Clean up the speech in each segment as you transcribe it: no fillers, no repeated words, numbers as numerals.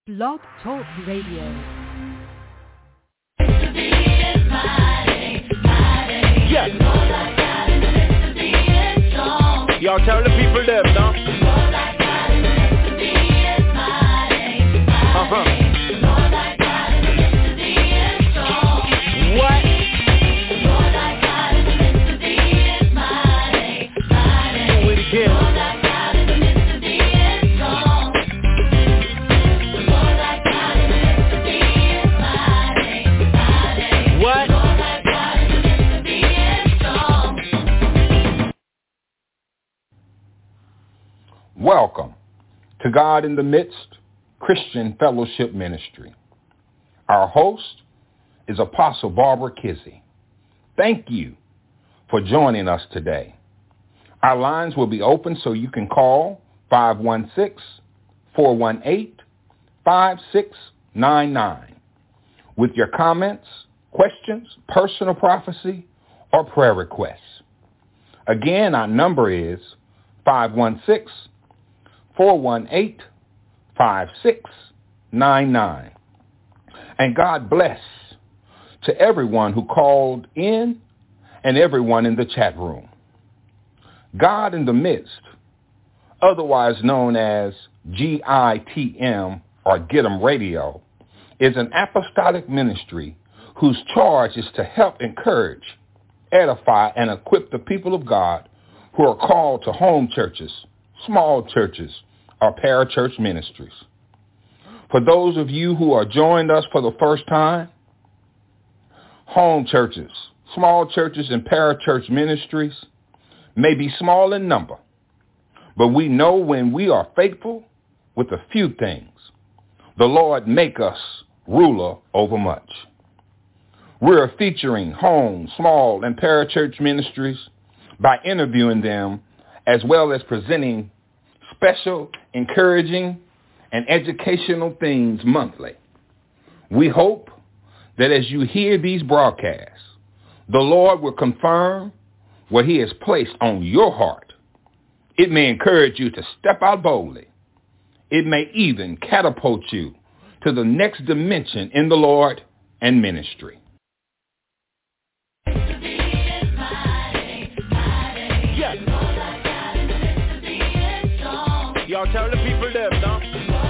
Blog Talk Radio. Yes. Y'all tell the people them, no? What? Do it again. What? Welcome to God in the Midst Christian Fellowship Ministry. Our host is Apostle Barbara Kizzie. Thank you for joining us today. Our lines will be open so you can call 516-418-5699 with your comments, questions, personal prophecy, or prayer requests. Again, our number is 516-418-5699. And God bless to everyone who called in and everyone in the chat room. God in the Midst, otherwise known as GITM or Get 'em Radio, is an apostolic ministry whose charge is to help encourage, edify, and equip the people of God who are called to home churches, small churches, or parachurch ministries. For those of you who are joining us for the first time, home churches, small churches, and parachurch ministries may be small in number, but we know when we are faithful with a few things, the Lord make us ruler over much. We're featuring home, small, and parachurch ministries by interviewing them as well as presenting special, encouraging, and educational things monthly. We hope that as you hear these broadcasts, the Lord will confirm what he has placed on your heart. It may encourage you to step out boldly. It may even catapult you to the next dimension in the Lord and ministry. Yes. Y'all tell the people them, no?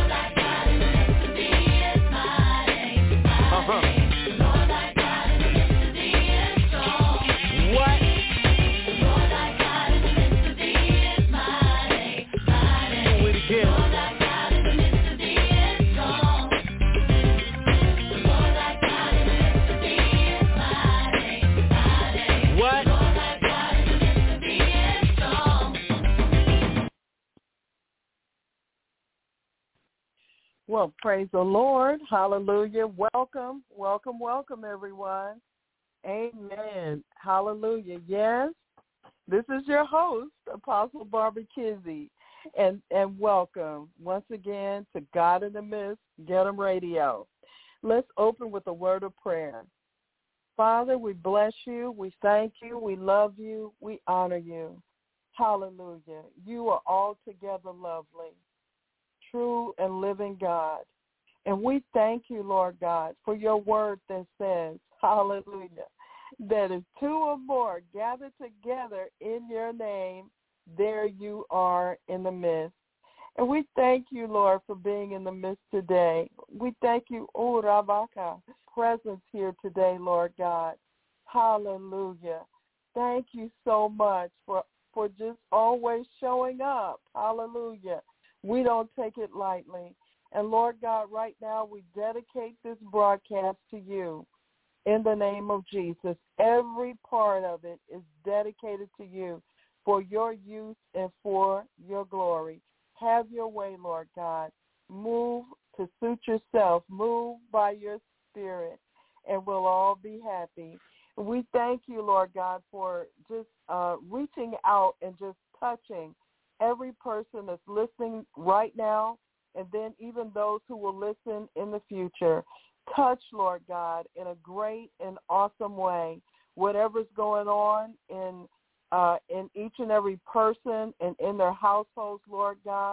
What? Do it again. What? Well, praise the Lord. Hallelujah. Welcome, welcome, welcome, everyone. Amen. Hallelujah. Yes, this is your host, Apostle Barbara Kizzie, and welcome once again to God in the Midst, Get 'em Radio. Let's open with a word of prayer. Father, we bless you. We thank you. We love you. We honor you. Hallelujah. You are altogether lovely, true and living God. And we thank you, Lord God, for your word that says, hallelujah, that if two or more gather together in your name, there you are in the midst. And we thank you, Lord, for being in the midst today. We thank you, Rabaka, presence here today, Lord God. Hallelujah. Thank you so much for just always showing up. Hallelujah. We don't take it lightly. And Lord God, right now we dedicate this broadcast to you in the name of Jesus. Every part of it is dedicated to you for your use and for your glory. Have your way, Lord God. Move to suit yourself. Move by your spirit, and we'll all be happy. We thank you, Lord God, for just reaching out and just touching every person that's listening right now, and then even those who will listen in the future. Touch, Lord God, in a great and awesome way. Whatever's going on in each and every person and in their households, Lord God,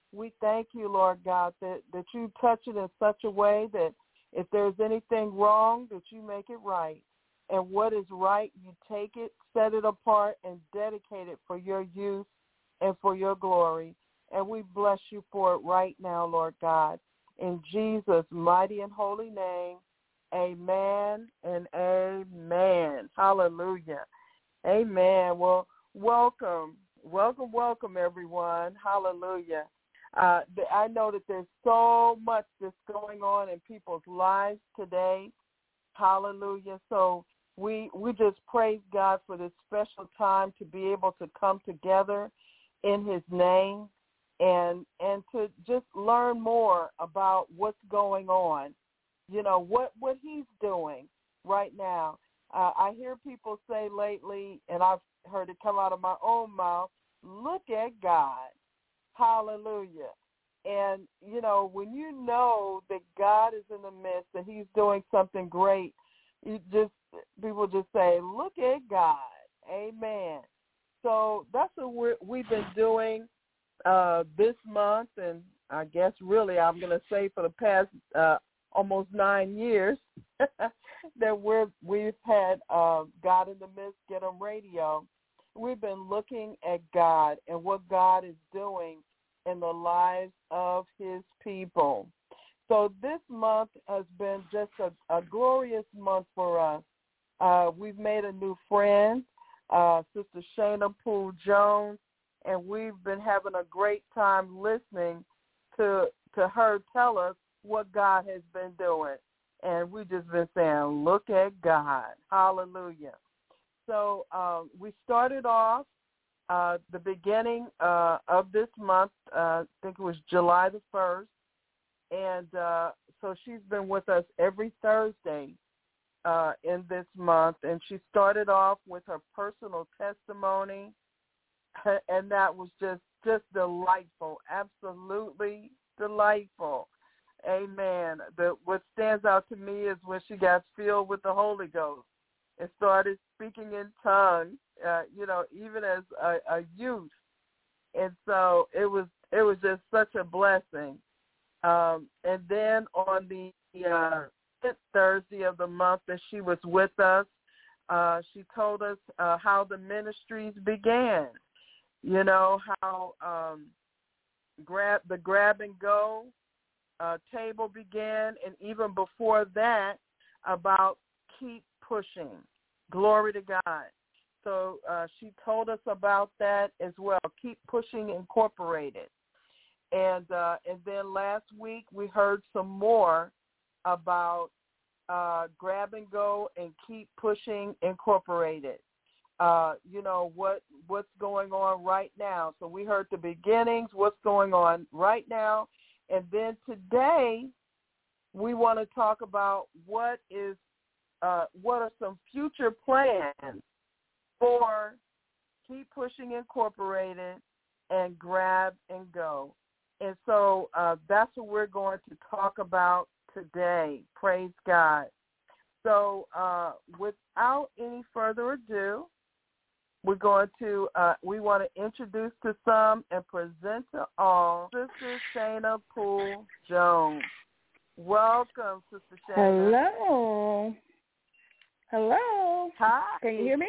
we thank you, Lord God, that you touch it in such a way that if there's anything wrong, that you make it right. And what is right, you take it, set it apart, and dedicate it for your use and for your glory. And we bless you for it right now, Lord God. In Jesus' mighty and holy name, amen and amen. Hallelujah. Amen. Well, welcome, everyone. Hallelujah. I know that there's so much that's going on in people's lives today. Hallelujah. So we just praise God for this special time to be able to come together in his name and to just learn more about what's going on, what he's doing right now. I hear people say lately, and I've heard it come out of my own mouth, look at God. Hallelujah. And, when you know that God is in the midst and he's doing something great, people just say, look at God. Amen. So that's what we've been doing this month, and I guess really I'm going to say for the past almost 9 years that we've had God in the Midst, Get 'em Radio. We've been looking at God and what God is doing in the lives of his people. So this month has been just a glorious month for us. We've made a new friend, Sister Shayna Poole Jones, and we've been having a great time listening to her tell us what God has been doing. And we've just been saying, look at God. Hallelujah. So we started off the beginning of this month, I think it was July the 1st, and so she's been with us every Thursday in this month, and she started off with her personal testimony, and that was just delightful, absolutely delightful. Amen. What stands out to me is when she got filled with the Holy Ghost and started speaking in tongues, even as a youth. And so it was just such a blessing. And then on the 5th Thursday of the month that she was with us, she told us how the ministries began. How the grab and go table began, and even before that, about keep pushing. Glory to God. So she told us about that as well. Keep Pushing Incorporated. And then last week we heard some more about Grab and Go and Keep Pushing Incorporated. What's going on right now. So we heard the beginnings, what's going on right now. And then today we want to talk about what are some future plans for Keep Pushing Incorporated and Grab and Go. And so that's what we're going to talk about today. Praise God. So without any further ado, we want to introduce to some and present to all Sister Shayna Poole Jones. Welcome, Sister Shayna. Hello. Hi. Can you hear me?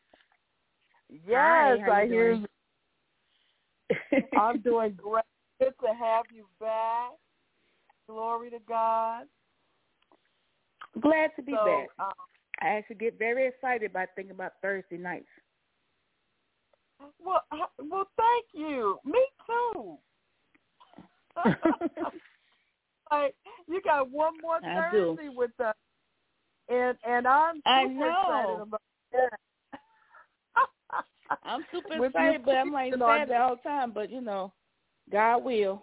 Yes, Hi, I hear you. I'm doing great. Good to have you back. Glory to God. Glad to be back. I actually get very excited about thinking about Thursday nights. Well, thank you. Me too. Like, you got one more Thursday with us, and I'm super excited about that. I'm super excited, but I'm like sad all the time. But God will.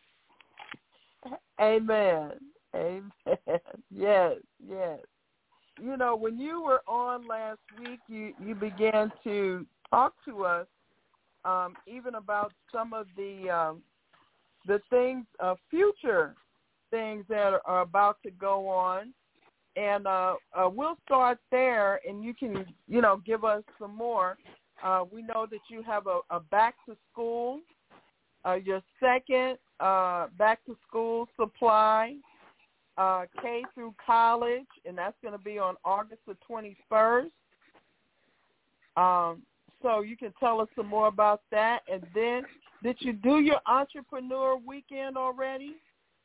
Amen. Amen. Yes. When you were on last week, you began to talk to us even about some of the things, future things that are about to go on. And we'll start there, and you can, give us some more. We know that you have a back to school, your second back to school supply, K through college, and that's going to be on August the 21st. So you can tell us some more about that. And then, did you do your entrepreneur weekend already?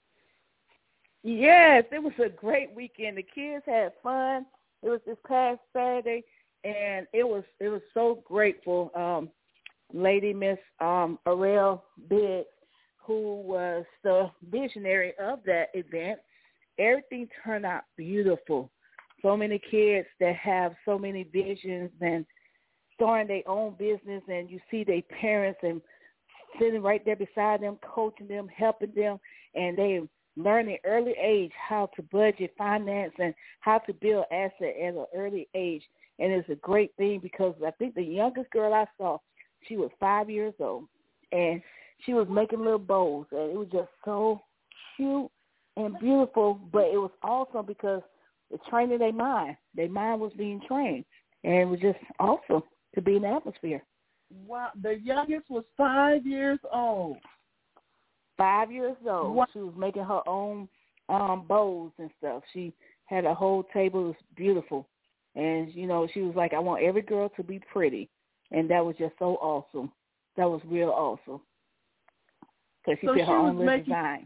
Yes, it was a great weekend. The kids had fun. It was this past Saturday, and it was so grateful. Lady Miss Arel Biggs, who was the visionary of that event, everything turned out beautiful. So many kids that have so many visions and starting their own business, and you see their parents and sitting right there beside them, coaching them, helping them, and they learn at an early age how to budget, finance, and how to build assets at an early age. And it's a great thing because I think the youngest girl I saw, she was 5 years old, and she was making little bowls, and it was just so cute and beautiful, but it was awesome because it's training their mind. Their mind was being trained, and it was just awesome to be in the atmosphere. Wow, the youngest was 5 years old. 5 years old. Wow. She was making her own bowls and stuff. She had a whole table. It was beautiful. And, you know, she was like, I want every girl to be pretty. And that was just so awesome. That was real awesome. Because she did her own little design.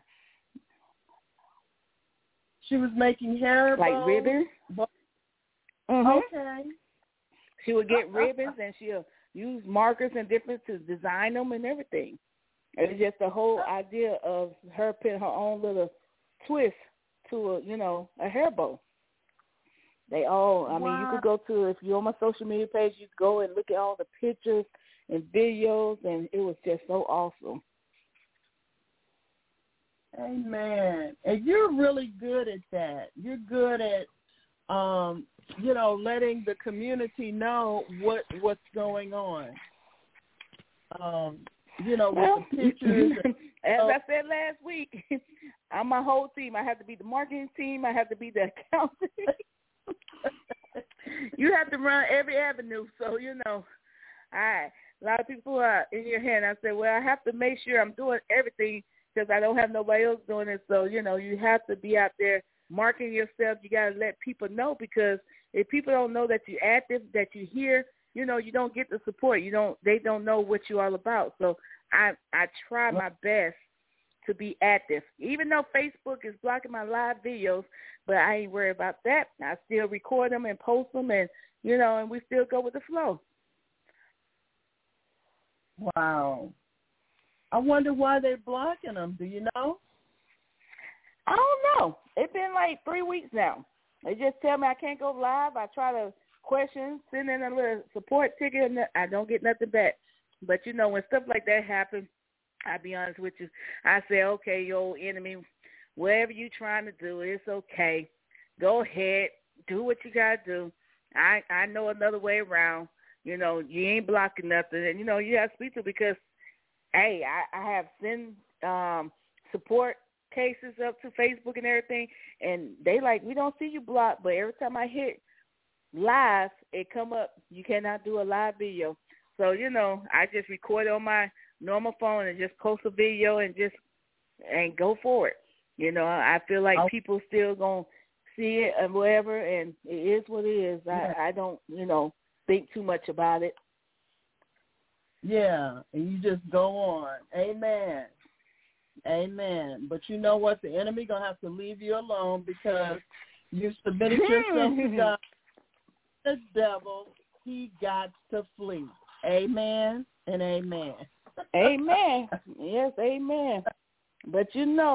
She was making hair like bows? Ribbons. Mm-hmm. Okay. She would get ribbons, and she'll use markers and different to design them and everything. It was just the whole idea of her putting her own little twist to a hair bow. They all, I mean, you could go to, if you're on my social media page, you could go and look at all the pictures and videos, and it was just so awesome. Amen. And you're really good at that. You're good at, letting the community know what's going on. With the pictures. As I said last week, I'm my whole team. I have to be the marketing team. I have to be the accountant. You have to run every avenue. So, a lot of people are in your hand. I said, well, I have to make sure I'm doing everything because I don't have nobody else doing it. So, you have to be out there marketing yourself. You got to let people know, because if people don't know that you're active, that you're here, you don't get the support. They don't know what you're all about. So I try my best to be active, even though Facebook is blocking my live videos, but I ain't worried about that. I still record them and post them, and, and we still go with the flow. Wow. I wonder why they're blocking them. Do you know? I don't know. It's been like 3 weeks now. They just tell me I can't go live. I try to question, send in a little support ticket, and I don't get nothing back. But, when stuff like that happens, I'll be honest with you, I say, okay, you old enemy, whatever you trying to do, it's okay. Go ahead. Do what you got to do. I know another way around. You ain't blocking nothing. And, you have to speak to, because, hey, I have sent support cases up to Facebook and everything, and they like, we don't see you blocked, but every time I hit live, it come up, you cannot do a live video. So, I just record on my normal phone and just post a video and go for it. I feel like people still going to see it and whatever, and it is what it is. Yeah. I don't, think too much about it. Yeah, and you just go on. Amen. Amen. But you know what? The enemy going to have to leave you alone, because you submitted yourself to God. The devil, he got to flee. Amen and amen. Amen. Yes, amen. But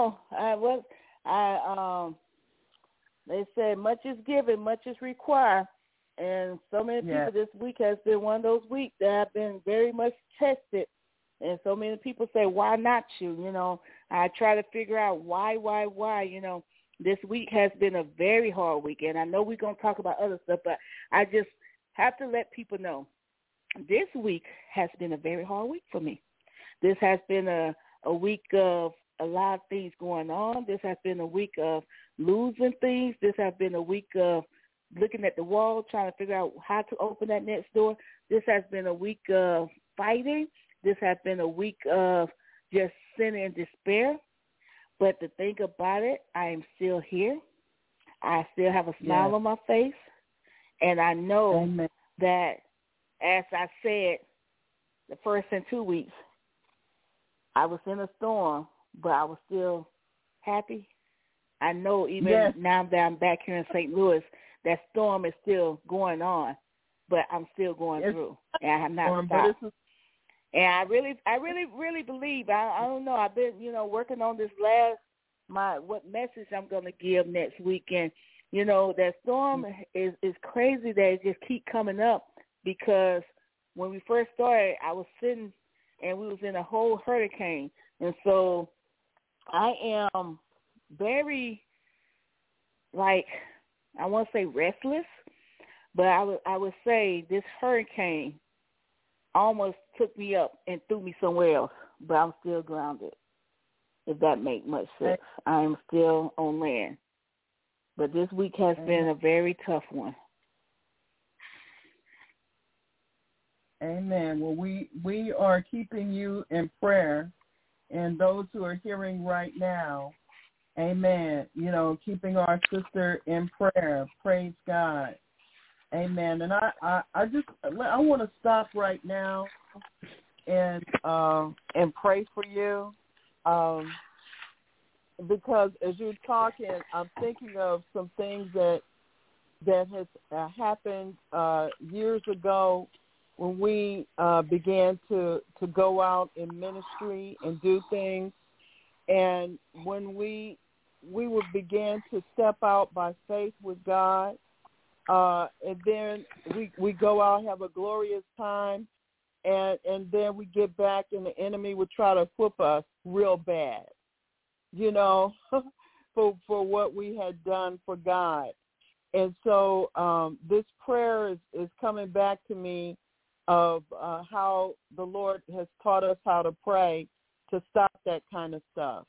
they said much is given, much is required. And so many people this week has been one of those weeks that have been very much tested. And so many people say, why not you? I try to figure out why. This week has been a very hard week. And I know we're going to talk about other stuff, but I just have to let people know this week has been a very hard week for me. This has been a week of a lot of things going on. This has been a week of losing things. This has been a week of looking at the wall, trying to figure out how to open that next door. This has been a week of fighting. This has been a week of just sitting in despair. But to think about it, I am still here. I still have a smile on my face. And I know that, as I said, the first in 2 weeks, I was in a storm, but I was still happy. I know even now that I'm back here in St. Louis, that storm is still going on, but I'm still going through, and I have not stopped. And I really believe. I don't know. I've been, working on this what message I'm going to give next week, and that storm is crazy that it just keep coming up, because when we first started, I was sitting and we was in a whole hurricane, and so I am very, I want to say restless, but I would say this hurricane almost took me up and threw me somewhere else, but I'm still grounded, if that makes much sense. I am still on land. But this week has been a very tough one. Amen. Well, we are keeping you in prayer, and those who are hearing right now, amen, keeping our sister in prayer. Praise God. Amen. And I want to stop right now and pray for you, because as you're talking, I'm thinking of some things that has happened years ago when we began to go out in ministry and do things, and when we would begin to step out by faith with God. And then we go out, have a glorious time, and then we get back, and the enemy would try to whoop us real bad, for what we had done for God. And so this prayer is coming back to me of how the Lord has taught us how to pray to stop that kind of stuff.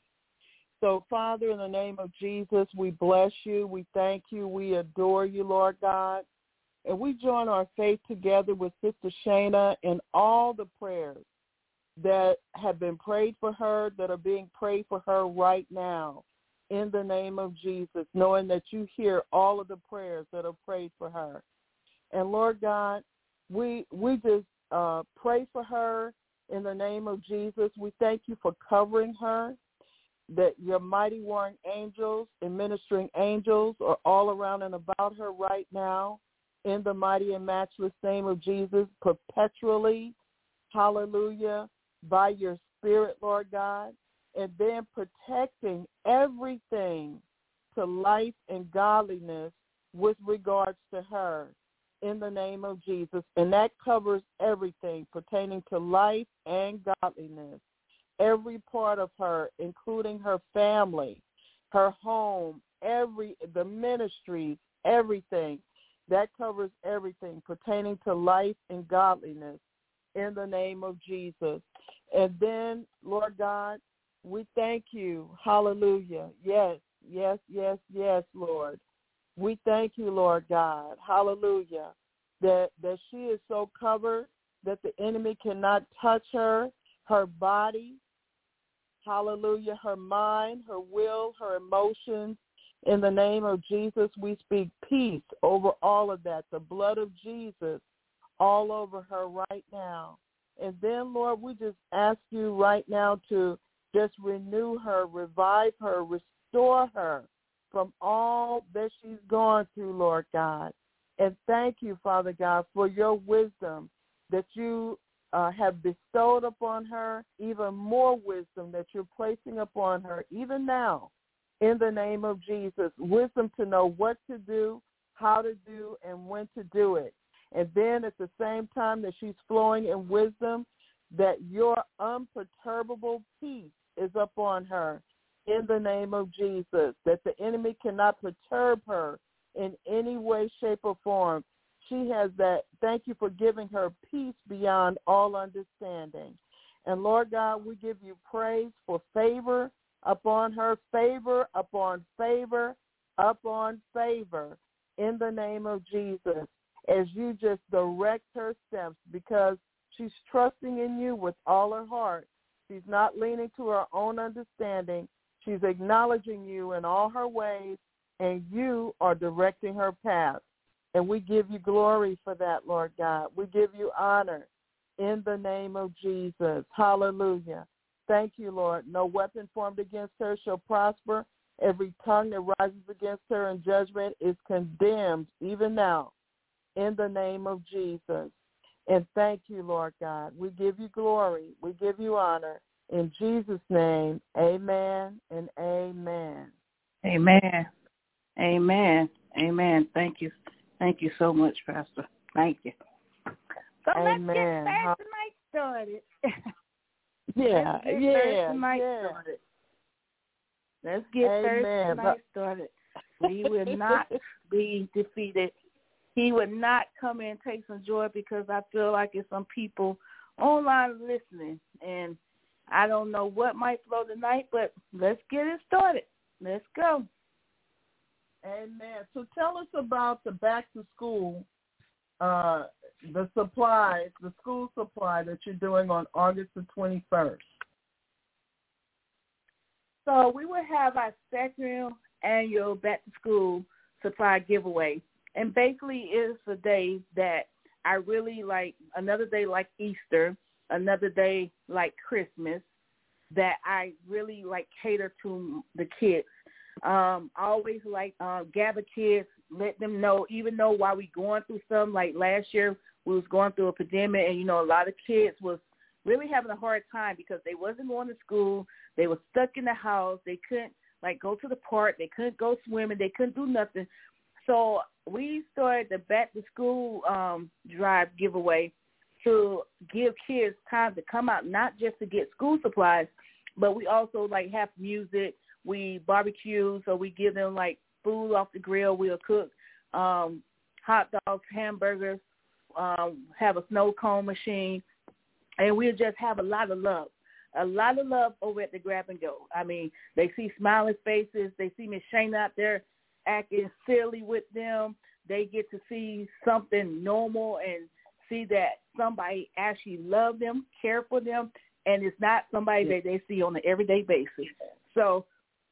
So, Father, in the name of Jesus, we bless you. We thank you. We adore you, Lord God. And we join our faith together with Sister Shana in all the prayers that have been prayed for her, that are being prayed for her right now, in the name of Jesus, knowing that you hear all of the prayers that are prayed for her. And, Lord God, we just pray for her in the name of Jesus. We thank you for covering her, that your mighty warring angels and ministering angels are all around and about her right now, in the mighty and matchless name of Jesus, perpetually, hallelujah, by your Spirit, Lord God, and then protecting everything to life and godliness with regards to her, in the name of Jesus. And that covers everything pertaining to life and godliness. Every part of her, including her family, her home, the ministries, everything. That covers everything pertaining to life and godliness, in the name of Jesus. And then, Lord God, we thank you. Hallelujah. Yes, yes, yes, yes, Lord. We thank you, Lord God. Hallelujah. That she is so covered that the enemy cannot touch her body, hallelujah, her mind, her will, her emotions. In the name of Jesus, we speak peace over all of that, the blood of Jesus all over her right now. And then, Lord, we just ask you right now to just renew her, revive her, restore her from all that she's gone through, Lord God. And thank you, Father God, for your wisdom that you have bestowed upon her, even more wisdom that you're placing upon her, even now, in the name of Jesus. Wisdom to know what to do, how to do, and when to do it. And then at the same time that she's flowing in wisdom, that your unperturbable peace is upon her, in the name of Jesus, that the enemy cannot perturb her in any way, shape, or form. She has that. Thank you for giving her peace beyond all understanding. And, Lord God, we give you praise for favor upon her, favor upon favor upon favor, in the name of Jesus, as you just direct her steps, because she's trusting in you with all her heart, She's not leaning to her own understanding. She's acknowledging you in all her ways, and you are directing her path. And we give you glory for that, Lord God. We give you honor in the name of Jesus. Hallelujah. Thank you, Lord. No weapon formed against her shall prosper. Every tongue that rises against her in judgment is condemned even now in the name of Jesus. And thank you, Lord God. We give you glory. We give you honor. In Jesus' name, amen and amen. Amen. Amen. Amen. Thank you. Thank you so much, Pastor. Thank you. So Amen. let's get Thursday night started. Let's get Thursday night started. We will not be defeated. He would not come in and take some joy, because I feel like it's some people online listening, and I don't know what might flow tonight, but let's get it started. Let's go. Amen. So tell us about the back to school, the supplies, the school supply that you're doing on August the 21st. So we will have our second annual back to school supply giveaway. And basically it's a day that I really like, another day like Easter, another day like Christmas, that I really like cater to the kids. I always like gather kids, let them know, even though while we going through something, like last year we was going through a pandemic, and, a lot of kids was really having a hard time because they wasn't going to school. They were stuck in the house. They couldn't, go to the park. They couldn't go swimming. They couldn't do nothing. So we started the back-to-school drive giveaway to give kids time to come out, not just to get school supplies, but we also, have music. We barbecue, so we give them, food off the grill. We'll cook hot dogs, hamburgers, have a snow cone machine, and we'll just have a lot of love over at the Grab and Go. I mean, they see smiling faces. They see Miss Shana out there acting silly with them. They get to see something normal and see that somebody actually loves them, care for them, and it's not somebody that they see on an everyday basis. So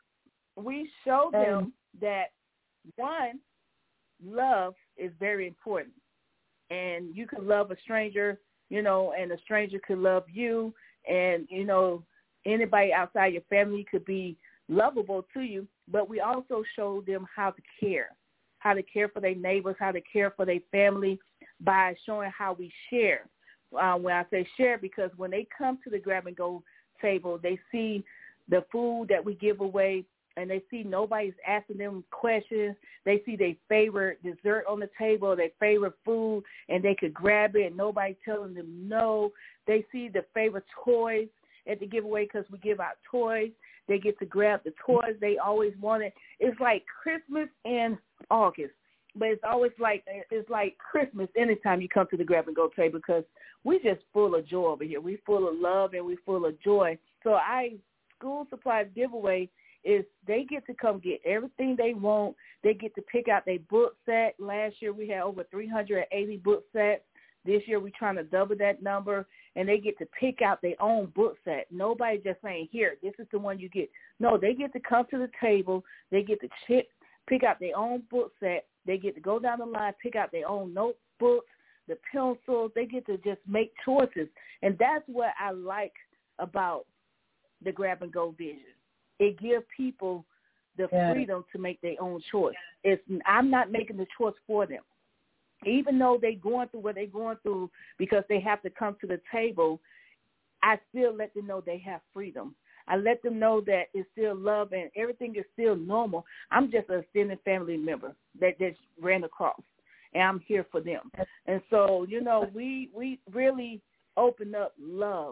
we show them that, one, love is very important. And you can love a stranger, and a stranger could love you. And, anybody outside your family could be lovable to you. But we also show them how to care for their neighbors, how to care for their family by showing how we share. When I say share, because when they come to the grab-and-go table, they see the food that we give away, and they see nobody's asking them questions. They see their favorite dessert on the table, their favorite food, and they could grab it, and nobody telling them no. They see the favorite toys at the giveaway, because we give out toys. They get to grab the toys they always wanted. It's like Christmas in August, but it's always it's like Christmas anytime you come to the grab-and-go table, because we just full of joy over here. We full of love, and we full of joy. So school supplies giveaway is they get to come get everything they want. They get to pick out their book set. Last year we had over 380 book sets. This year we're trying to double that number, and they get to pick out their own book set. Nobody just saying, here, this is the one you get. No, they get to come to the table. They get to pick out their own book set. They get to go down the line, pick out their own notebooks, the pencils. They get to just make choices, and that's what I like about the grab-and-go vision. It gives people the freedom to make their own choice. I'm not making the choice for them. Even though they're going through what they're going through because they have to come to the table, I still let them know they have freedom. I let them know that it's still love and everything is still normal. I'm just an extended family member that just ran across, and I'm here for them. And so, we really open up love.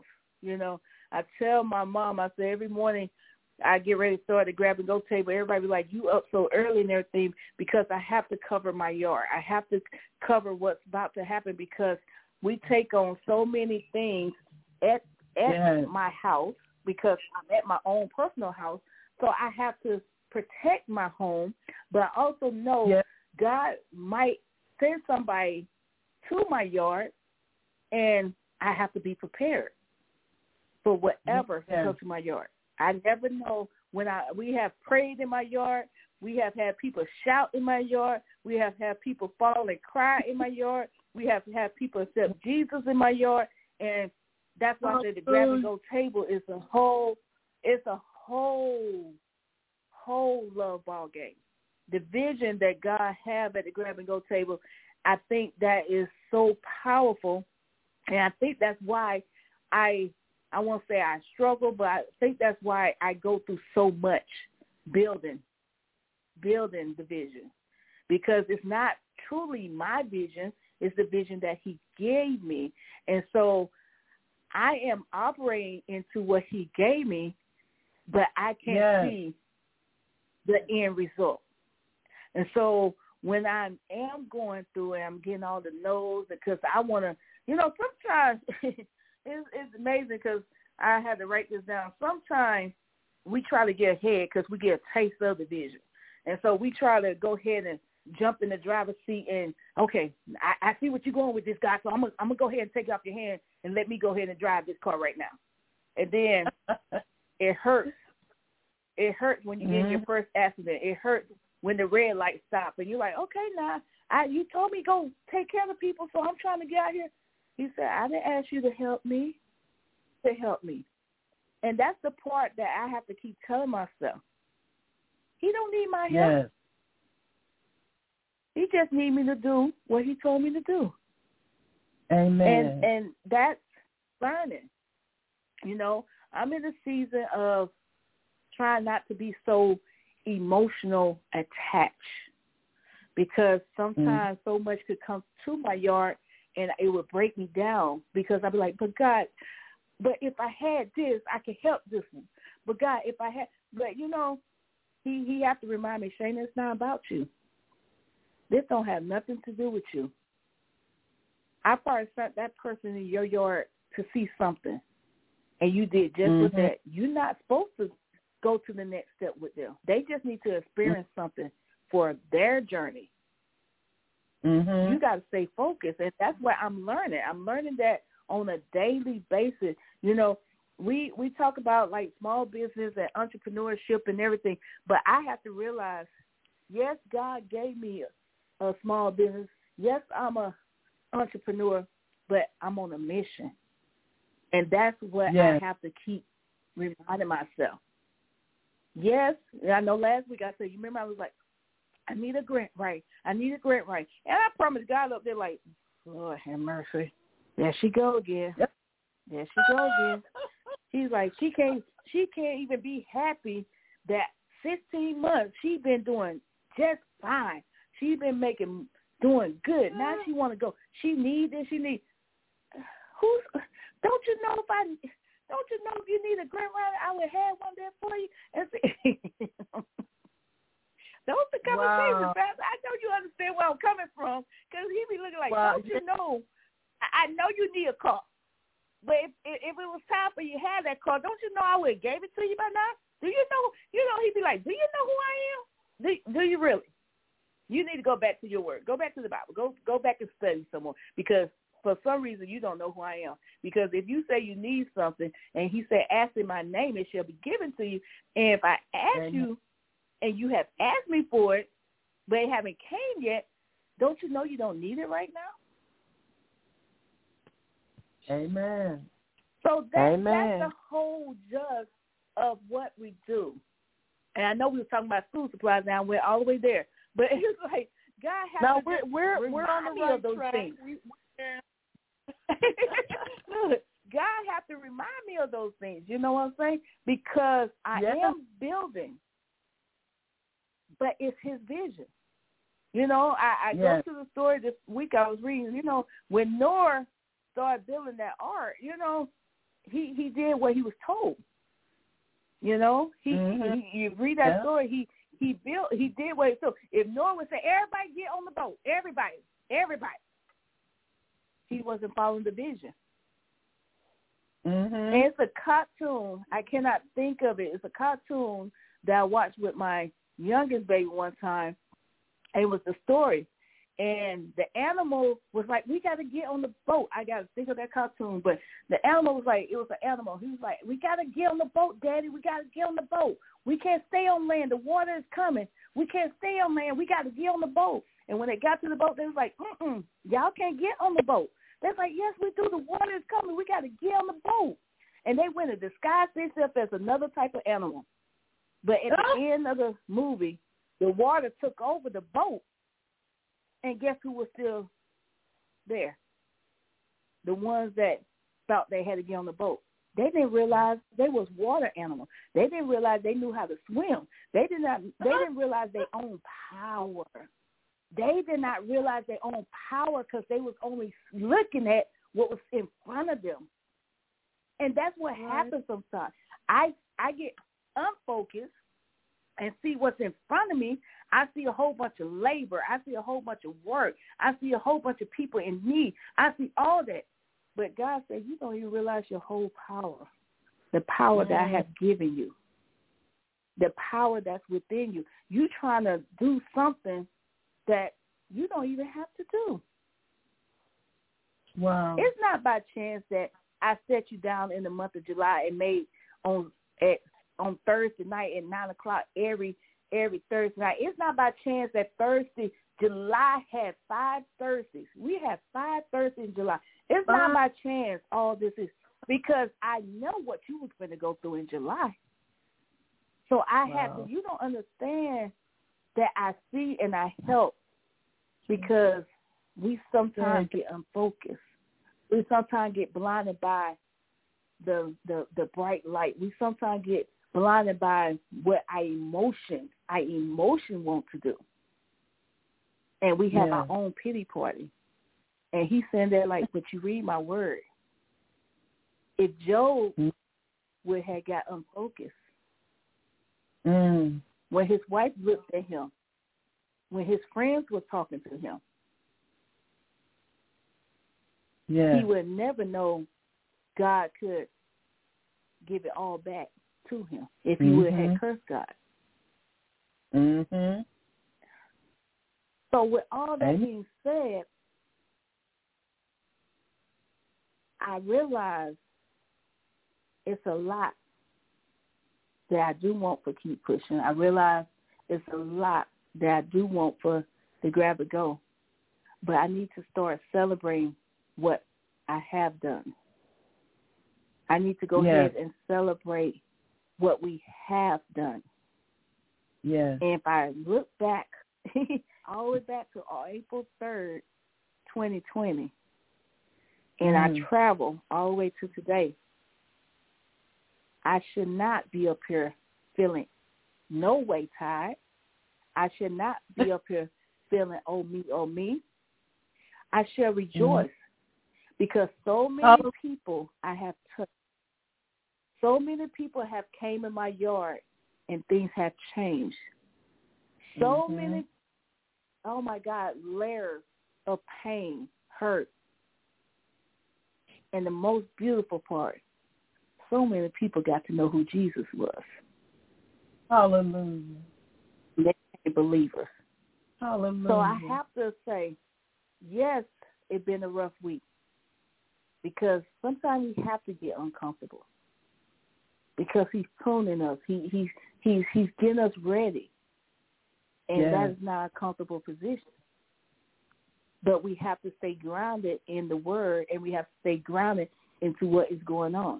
I tell my mom, I say every morning I get ready to start the grab-and-go table, everybody be like, you up so early and everything, because I have to cover my yard. I have to cover what's about to happen, because we take on so many things at my house, because I'm at my own personal house. So I have to protect my home, but I also know God might send somebody to my yard, and I have to be prepared. for whatever comes to my yard. I never know when we have prayed in my yard. We have had people shout in my yard. We have had people fall and cry in my yard. We have had people accept Jesus in my yard. And that's why I said the grab and go table is a whole love ball game. The vision that God have at the grab and go table, I think that is so powerful. And I think that's why I won't say I struggle, but I think that's why I go through so much building the vision, because it's not truly my vision. It's the vision that he gave me. And so I am operating into what he gave me, but I can't see the end result. And so when I am going through it, I'm getting all the no's because I want to, sometimes it's amazing because I had to write this down. Sometimes we try to get ahead because we get a taste of the vision. And so we try to go ahead and jump in the driver's seat and, okay, I see what you're going with this guy, so I'm going to go ahead and take it off your hand and let me go ahead and drive this car right now. And then it hurts. It hurts when you get in your first accident. It hurts when the red light stops. And you're like, okay, now, you told me go take care of the people, so I'm trying to get out here. He said, I didn't ask you to help me. To help me. And that's the part that I have to keep telling myself. He don't need my help. Yes. He just need me to do what he told me to do. Amen. And that's learning. I'm in a season of trying not to be so emotional attached, because sometimes so much could come to my yard and it would break me down, because I'd be like, but God, but if I had this, I could help this one. But God, if I had, but he have to remind me, Shana, it's not about you. This don't have nothing to do with you. I probably sent that person in your yard to see something, and you did just with that. You're not supposed to go to the next step with them. They just need to experience something for their journey. You got to stay focused, and that's what I'm learning. I'm learning that on a daily basis. We talk about like small business and entrepreneurship and everything, but I have to realize, yes, God gave me a small business. Yes, I'm a entrepreneur, but I'm on a mission, and that's what I have to keep reminding myself. Yes, I know last week I said, you remember I was like, I need a grant right. And I promised God up there like, Lord have mercy. There she go again. Yep. There she go again. He's like, she can't even be happy that 15 months she been doing just fine. She's been doing good. Now she want to go. She need this. Don't you know if you need a grant writer, I would have one there for you. And see, those are conversations, Pastor. I know you understand where I'm coming from, because he be looking like, don't you know? I know you need a car, but if it was time for you to have that car, don't you know I would have gave it to you by now? Do you know? He'd be like, do you know who I am? Do you really? You need to go back to your word. Go back to the Bible. Go back and study some more, because for some reason you don't know who I am. Because if you say you need something, and he said, ask in my name, it shall be given to you. And if I ask you, and you have asked me for it, but it haven't came yet, don't you know you don't need it right now? Amen. So that's the whole gist of what we do. And I know we were talking about school supplies now, we're all the way there. But it's like, God has to we're on the right track. Look, God has to remind me of those things. You know what I'm saying? Because I am building. But it's his vision. I go to the story this week I was reading, when Noah started building that ark, he did what he was told. You read that story, he did what he was told. If Noah would say, everybody get on the boat, everybody, he wasn't following the vision. And it's a cartoon. I cannot think of it. It's a cartoon that I watched with my youngest baby one time. It was the story. And the animal was like, we got to get on the boat. I got to think of that cartoon. But the animal was like, it was an animal. He was like, we got to get on the boat, Daddy. We got to get on the boat. We can't stay on land. The water is coming. We can't stay on land. We got to get on the boat. And when they got to the boat, they was like, y'all can't get on the boat. They're like, yes, we do. The water is coming. We got to get on the boat. And they went and disguised themselves as another type of animal. But at the end of the movie, the water took over the boat. And guess who was still there? The ones that thought they had to get on the boat. They didn't realize they was water animals. They didn't realize they knew how to swim. They didn't realize they owned power. They did not realize they owned power because they was only looking at what was in front of them. And that's what happens sometimes. I get unfocused and see what's in front of me. I see a whole bunch of labor. I see a whole bunch of work. I see a whole bunch of people in need. I see all that. But God said, you don't even realize your whole power, the power that I have given you, the power that's within you. You trying to do something that you don't even have to do. Wow. It's not by chance that I set you down in the month of July and made on Thursday night at 9 o'clock every Thursday night. It's not by chance that July had 5 Thursdays. We have 5 Thursdays in July. It's not by chance all this is because I know what you was going to go through in July. So I have to, you don't understand that I see and I help because we sometimes get unfocused. We sometimes get blinded by the bright light. We sometimes get blinded by what our emotion want to do. And we have our own pity party. And he's saying that like, but you read my word. If Job would have got unfocused, when his wife looked at him, when his friends were talking to him, he would never know God could give it all back to him if he would have cursed God. So with all that being said, I realize it's a lot that I do want for Keep Pushing. I realize it's a lot that I do want for the Grab and Go. But I need to start celebrating what I have done. I need to go ahead and celebrate what we have done. And if I look back, all the way back to April 3rd, 2020, and I travel all the way to today, I should not be up here feeling no way tired. I should not be up here feeling, oh, me. I shall rejoice because so many people I have touched, so many people have came in my yard and things have changed. So many, oh, my God, layers of pain, hurt. And the most beautiful part, so many people got to know who Jesus was. Hallelujah. They became believers. Hallelujah. So I have to say, yes, it's been a rough week because sometimes we have to get uncomfortable because he's pruning us. He's getting us ready, and that is not a comfortable position. But we have to stay grounded in the Word, and we have to stay grounded into what is going on.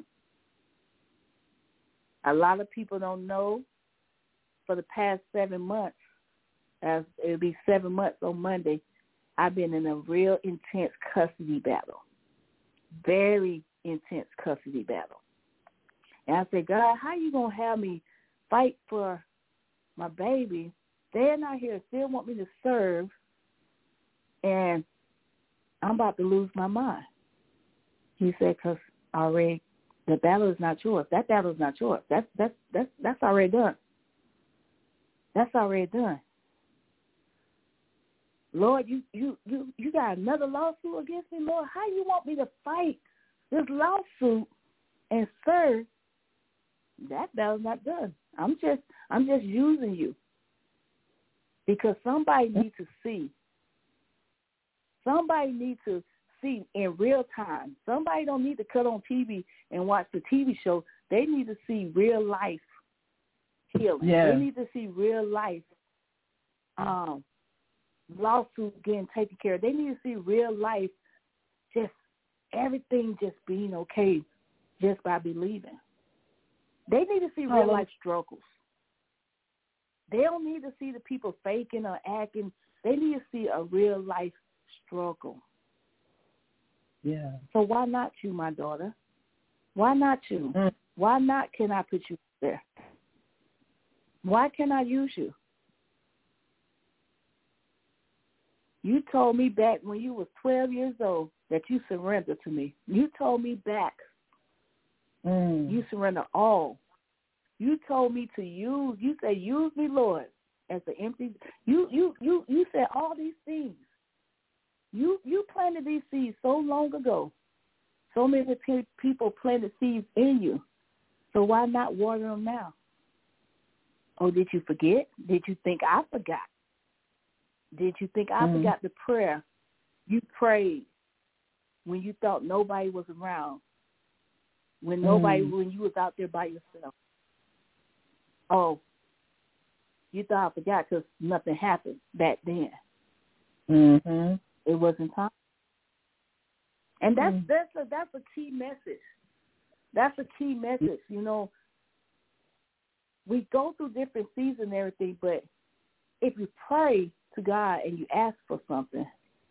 A lot of people don't know for the past 7 months, as it'll be 7 months on Monday, I've been in a real intense custody battle, very intense custody battle. And I said, God, how you going to have me fight for my baby? They're not here, still want me to serve, and I'm about to lose my mind. He said, because already the battle is not yours. That battle is not yours. That's already done. That's already done. Lord, you got another lawsuit against me, Lord. How you want me to fight this lawsuit and serve? That battle's not done. I'm just using you because somebody needs to see Somebody needs to see in real time. Somebody don't need to cut on TV and watch the TV show. They need to see real life healing. Yeah. They need to see real life lawsuits getting taken care of. They need to see real life, just everything just being okay just by believing. They need to see real life struggles. They don't need to see the people faking or acting. They need to see a real life struggle. Yeah. So why not you, my daughter? Why not you? Why not can I put you there? Why can I use you? You told me back when you was 12 years old that you surrendered to me. You told me back. You surrender all. You told me to use. You said, "Use me, Lord," as the empty. You said all these things. You planted these seeds so long ago. So many people planted seeds in you. So why not water them now? Oh, did you forget? Did you think I forgot? Did you think I forgot the prayer you prayed when you thought nobody was around? When you was out there by yourself? Oh, you thought I forgot because nothing happened back then. It wasn't time. And that's a key message. That's a key message. You know, we go through different seasons and everything, but if you pray to God and you ask for something,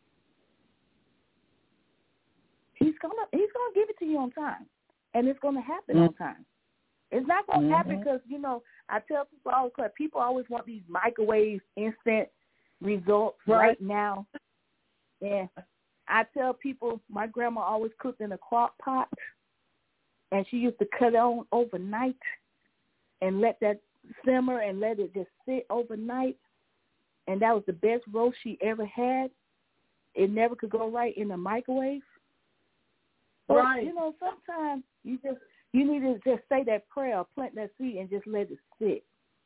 He's gonna give it to you on time, and it's gonna happen on time. It's not gonna happen because, you know, I tell people all the time, people always want these microwave instant results right now. And I tell people my grandma always cooked in a crock pot, and she used to cut it on overnight and let that simmer and let it just sit overnight. And that was the best roast she ever had. It never could go right in the microwave. But, you know, sometimes you need to just say that prayer, plant that seed, and just let it sit.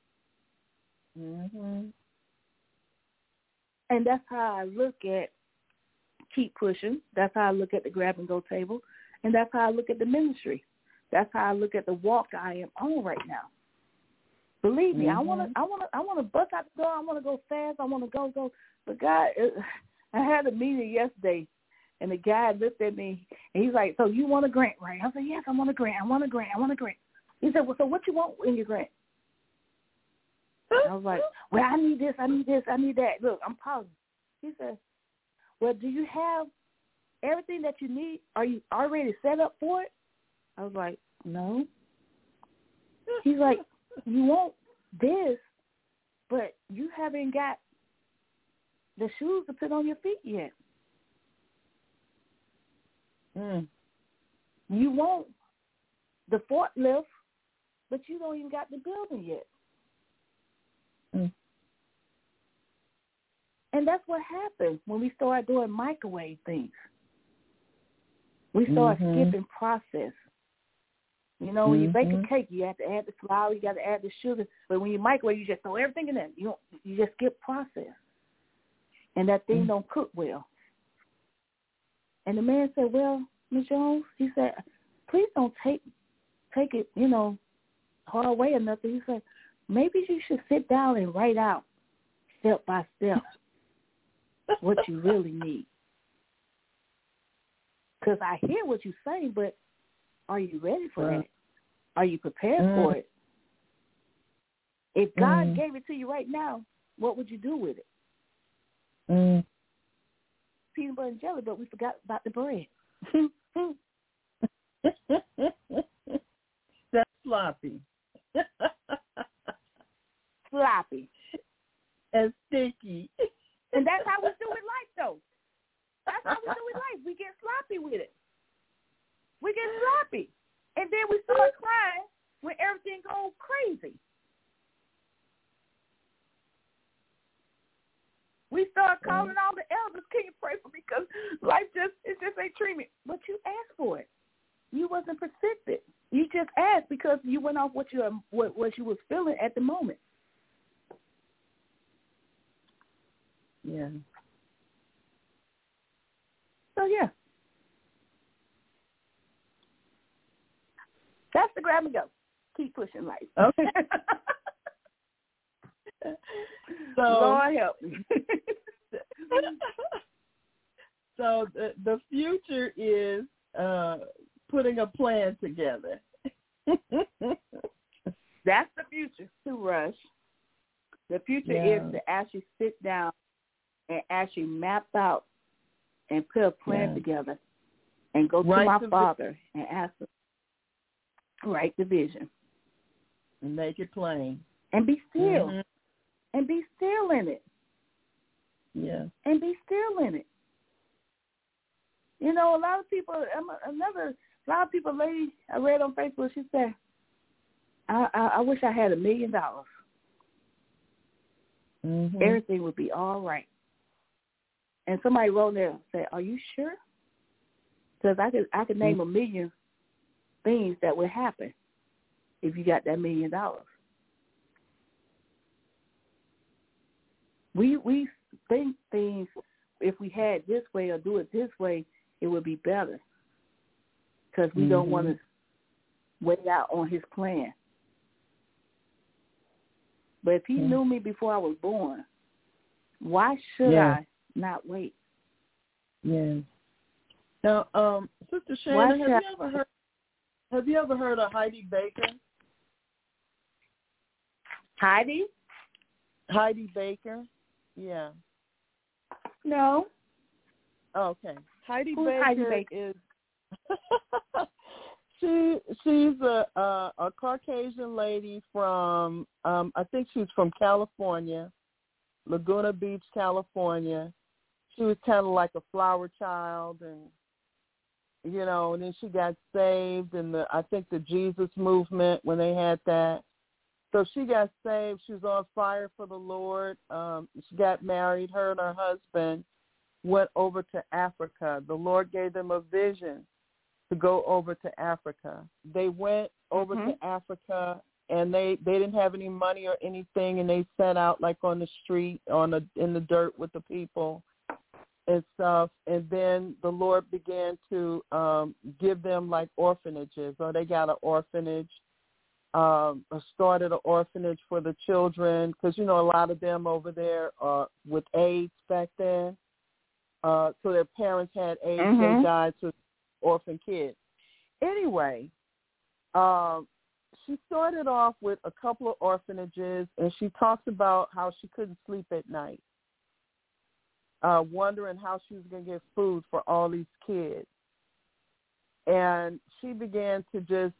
And that's how I look at Keep Pushing. That's how I look at the Grab and Go table. And that's how I look at the ministry. That's how I look at the walk I am on right now. Believe me, I want to bust out the door. I want to go fast. I want to go. But God, I had a meeting yesterday, and the guy looked at me, and he's like, "So you want a grant, right?" I said, "Yes, I want a grant. I want a grant. I want a grant." He said, "Well, so what you want in your grant?" I was like, "Well, I need this. I need this. I need that." Look, I'm pausing. He said, "Well, do you have everything that you need? Are you already set up for it?" I was like, "No." He's like, "You want this, but you haven't got the shoes to put on your feet yet. You want the forklift, but you don't even got the building yet." And that's what happens when we start doing microwave things. We start skipping process. You know, when you bake a cake, you have to add the flour, you got to add the sugar. But when you microwave, you just throw everything in there. You just skip process, and that thing don't cook well. And the man said, "Well, Ms. Jones," he said, "please don't take it, you know, hard way or nothing." He said, "Maybe you should sit down and write out step by step what you really need. Because I hear what you're saying, but are you ready for that? Are you prepared for it? If God gave it to you right now, what would you do with it?" Peanut butter and jelly, but we forgot about the bread. That's sloppy. Sloppy. And sticky. And that's how we do in life, though. That's how we do in life. We get sloppy with it. We get sloppy. And then we start crying when everything goes crazy. We start calling all the elders, "Can you pray for me? Because life just ain't treating me." But you asked for it. You wasn't persistent. You just asked because you went off what you was feeling at the moment. Yeah. yeah. That's the grab and go. Keep pushing life. Okay. So Lord help me. So the future is putting a plan together. That's the future, to Rush. The future is to actually sit down and actually map out and put a plan together and go to my Father and ask him to write the vision. And make it plain. And be still. Mm-hmm. And be still in it. Yeah. And be still in it. You know, a lot of people, lady I read on Facebook, she said, I wish I had $1 million. Mm-hmm. Everything would be all right. And somebody wrote there and said, are you sure? Because I could name 1 million things that would happen if you got that $1 million. We think things, if we had this way or do it this way, it would be better. Because we don't want to wait out on his plan. But if he knew me before I was born, why should I not wait? Yeah. Now, Sister Shannon, have you ever heard of Heidi Baker? Heidi? Heidi Baker? Yeah. No. Okay. Heidi Who's Baker, Heidi Baker? Is she's a Caucasian lady from I think she's from California, Laguna Beach, California. She was kind of like a flower child, and and then she got saved in I think the Jesus movement when they had that. So she got saved. She was on fire for the Lord. She got married. Her and her husband went over to Africa. The Lord gave them a vision to go over to Africa. They went over to Africa, and they didn't have any money or anything, and they set out like on the street, in the dirt with the people and stuff. And then the Lord began to give them like orphanages, or they got an orphanage. Started an orphanage for the children, because a lot of them over there with AIDS back then. So their parents had AIDS, they died to orphan kids. Anyway, she started off with a couple of orphanages, and she talks about how she couldn't sleep at night, wondering how she was going to get food for all these kids. And she began to just,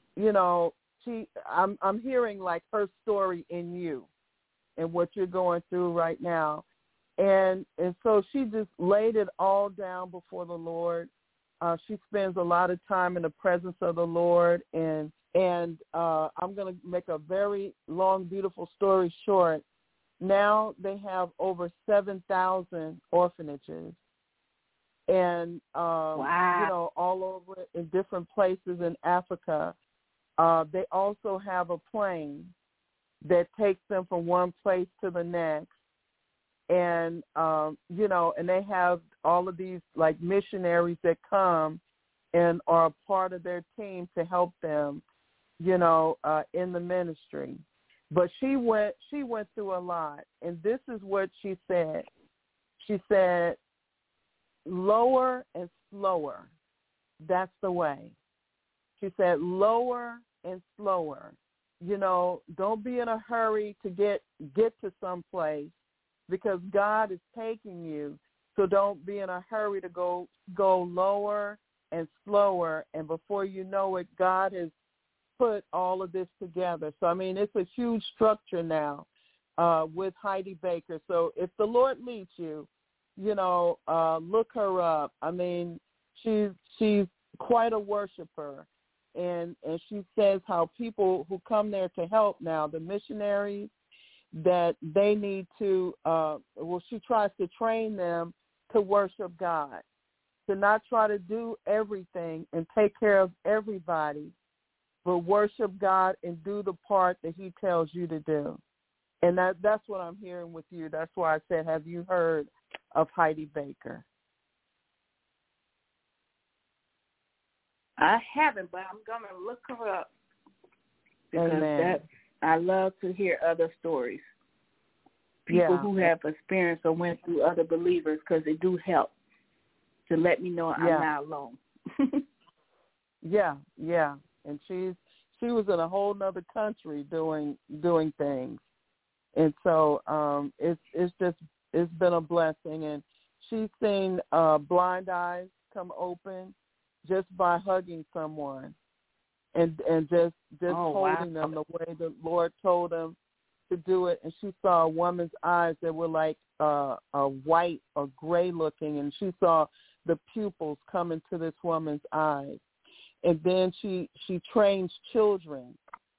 I'm hearing like her story in you and what you're going through right now. And so she just laid it all down before the Lord. She spends a lot of time in the presence of the Lord. And I'm going to make a very long, beautiful story short. Now they have over 7,000 orphanages. And, wow. All over in different places in Africa. They also have a plane that takes them from one place to the next. And, and they have all of these, like, missionaries that come and are a part of their team to help them, in the ministry. But she went through a lot. And this is what she said. She said, lower and slower, that's the way. She said, lower and slower. Don't be in a hurry to get to some place, because God is taking you. So don't be in a hurry to go lower and slower. And before you know it, God has put all of this together. So, it's a huge structure now with Heidi Baker. So if the Lord leads you, look her up. She's quite a worshiper. And she says how people who come there to help now, the missionaries, that they need to, she tries to train them to worship God, to not try to do everything and take care of everybody, but worship God and do the part that he tells you to do. And that's what I'm hearing with you. That's why I said, have you heard of Heidi Baker? I haven't, but I'm going to look her up because Amen. I love to hear other stories. People who have experienced or went through other believers, because they do help to let me know I'm not alone. Yeah. And she was in a whole nother country doing things. And so it's been a blessing, and she's seen blind eyes come open just by hugging someone and just holding them the way the Lord told them to do it. And she saw a woman's eyes that were like a white or gray looking, and she saw the pupils come into this woman's eyes. And then she trains children,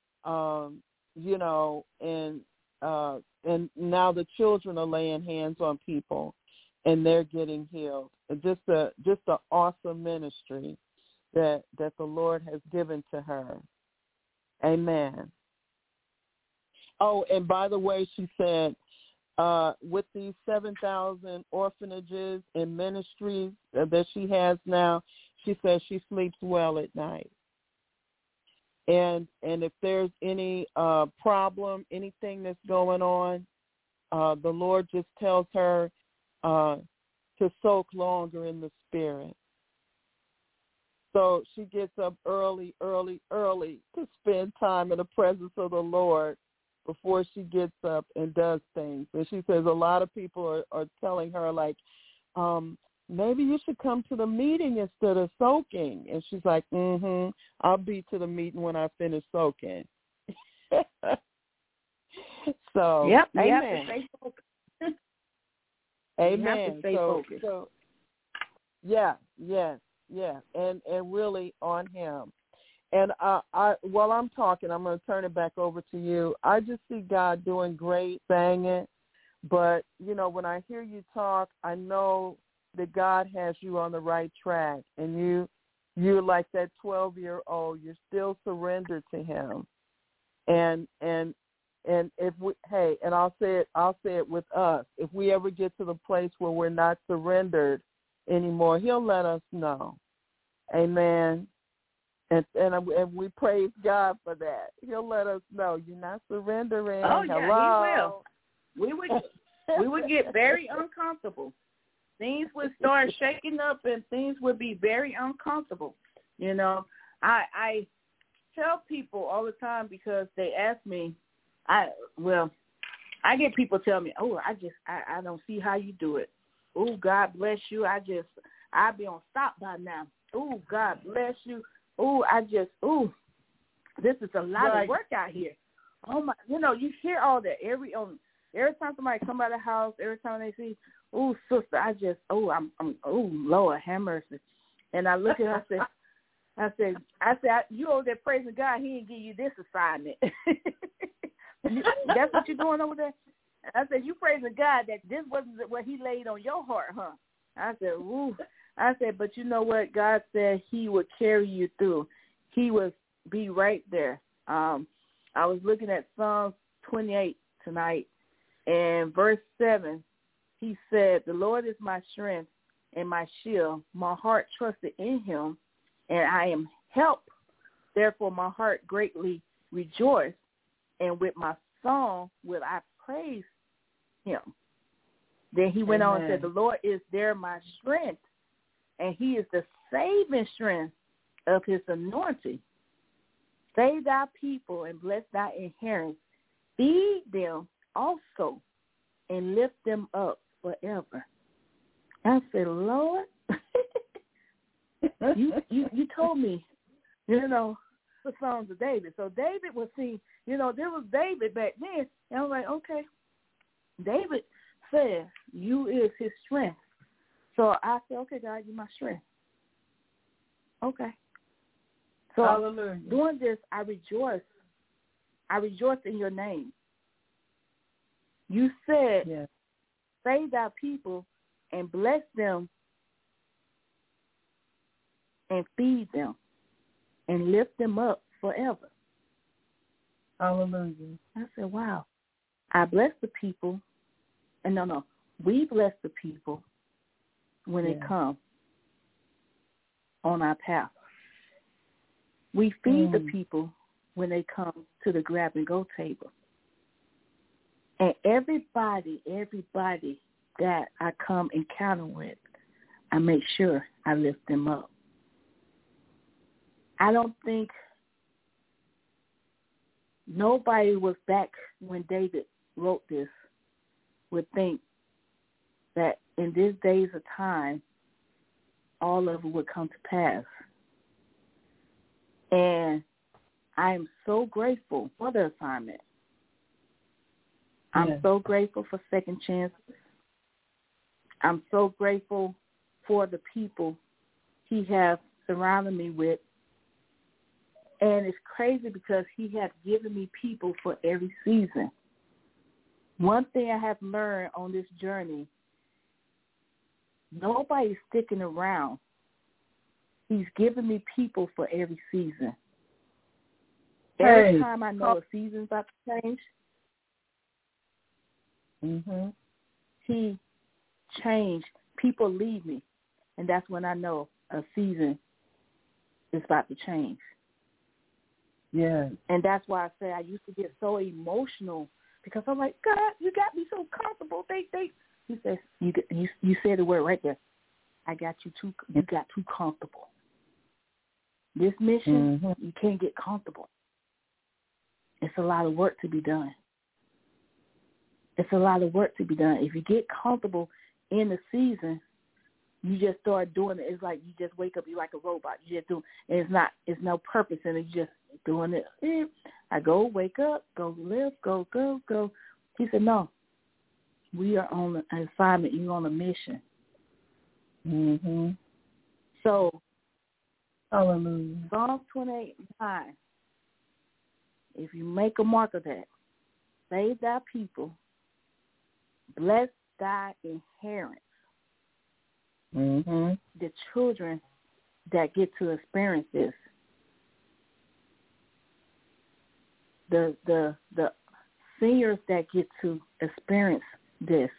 and now the children are laying hands on people, and they're getting healed. Just an awesome ministry that the Lord has given to her. Amen. Oh, and by the way, she said, with these 7,000 orphanages and ministries that she has now, she says she sleeps well at night. And if there's any problem, anything that's going on, the Lord just tells her to soak longer in the Spirit. So she gets up early to spend time in the presence of the Lord before she gets up and does things. And she says a lot of people are telling her, like, maybe you should come to the meeting instead of soaking. And she's like, I'll be to the meeting when I finish soaking. So, yep, amen. You have to stay focused. Amen. You have to stay focused. So, yes, and really on Him. And while I'm talking, I'm going to turn it back over to you. I just see God doing great, saying it. But, when I hear you talk, I know that God has you on the right track. And you're like that 12-year-old. You're still surrendered to Him. And if we, and I'll say it with us. If we ever get to the place where we're not surrendered anymore, He'll let us know. Amen. And we praise God for that. He'll let us know you're not surrendering. Oh yeah, Hello. He will. We would get very uncomfortable. Things would start shaking up, and things would be very uncomfortable. I tell people all the time, because they ask me. I get people tell me, "Oh, I don't see how you do it." "Oh, God bless you. I'd be on stop by now." "Oh, God bless you." "Oh, this is a lot of work out here." Oh my, you hear all that every time somebody come by the house, every time they see, "Oh, sister, I'm Lord, have mercy." And I look at her, I said, you over there praising God, He didn't give you this assignment. That's what you're doing over there? I said, you praising God that this wasn't what He laid on your heart, huh? I said, ooh. I said, but you know what? God said He would carry you through. He would be right there. I was looking at Psalms 28 tonight, and verse 7, He said, "The Lord is my strength and my shield. My heart trusted in Him, and I am helped. Therefore my heart greatly rejoiced, and with my song will I praise Him." Then He went on and said, "The Lord is there my strength, and He is the saving strength of His anointing. Save thy people and bless thy inheritance. Feed them also and lift them up forever." I said, Lord, you told me, the songs of David. So David was seen, there was David back then. And I'm like, okay, David says you is his strength. So I said, okay, God, you're my strength. Okay. So hallelujah. Doing this, I rejoice. I rejoice in your name. You said, save thy people and bless them and feed them and lift them up forever. Hallelujah. I said, wow. I bless the people. And we bless the people when they come on our path. We feed the people when they come to the grab-and-go table. And everybody that I come encounter with, I make sure I lift them up. I don't think nobody was back when David wrote this would think that in these days of time, all of it would come to pass. And I am so grateful for the assignment. I'm so grateful for second chances. I'm so grateful for the people he has surrounded me with. And it's crazy because he has given me people for every season. One thing I have learned on this journey, nobody's sticking around. He's given me people for every season. Every time I know a season's about to change, he changed. People leave me, and that's when I know a season is about to change. Yeah. And that's why I say I used to get so emotional because I'm like, God, you got me so comfortable. He says, you said the word right there. You got too comfortable. This mission, you can't get comfortable. It's a lot of work to be done. It's a lot of work to be done. If you get comfortable in the season, you just start doing it. It's like you just wake up, you're like a robot. You just do it. And it's no purpose in it. You're just doing it. I go, wake up, go live, go. He said, no. We are on an assignment. You're on a mission. So, hallelujah. Psalm 28:9. If you make a mark of that, save thy people, bless thy inheritance. The children that get to experience this, the seniors that get to experience this,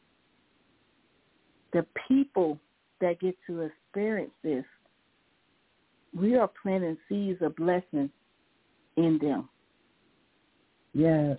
the people that get to experience this, we are planting seeds of blessing in them. Yes.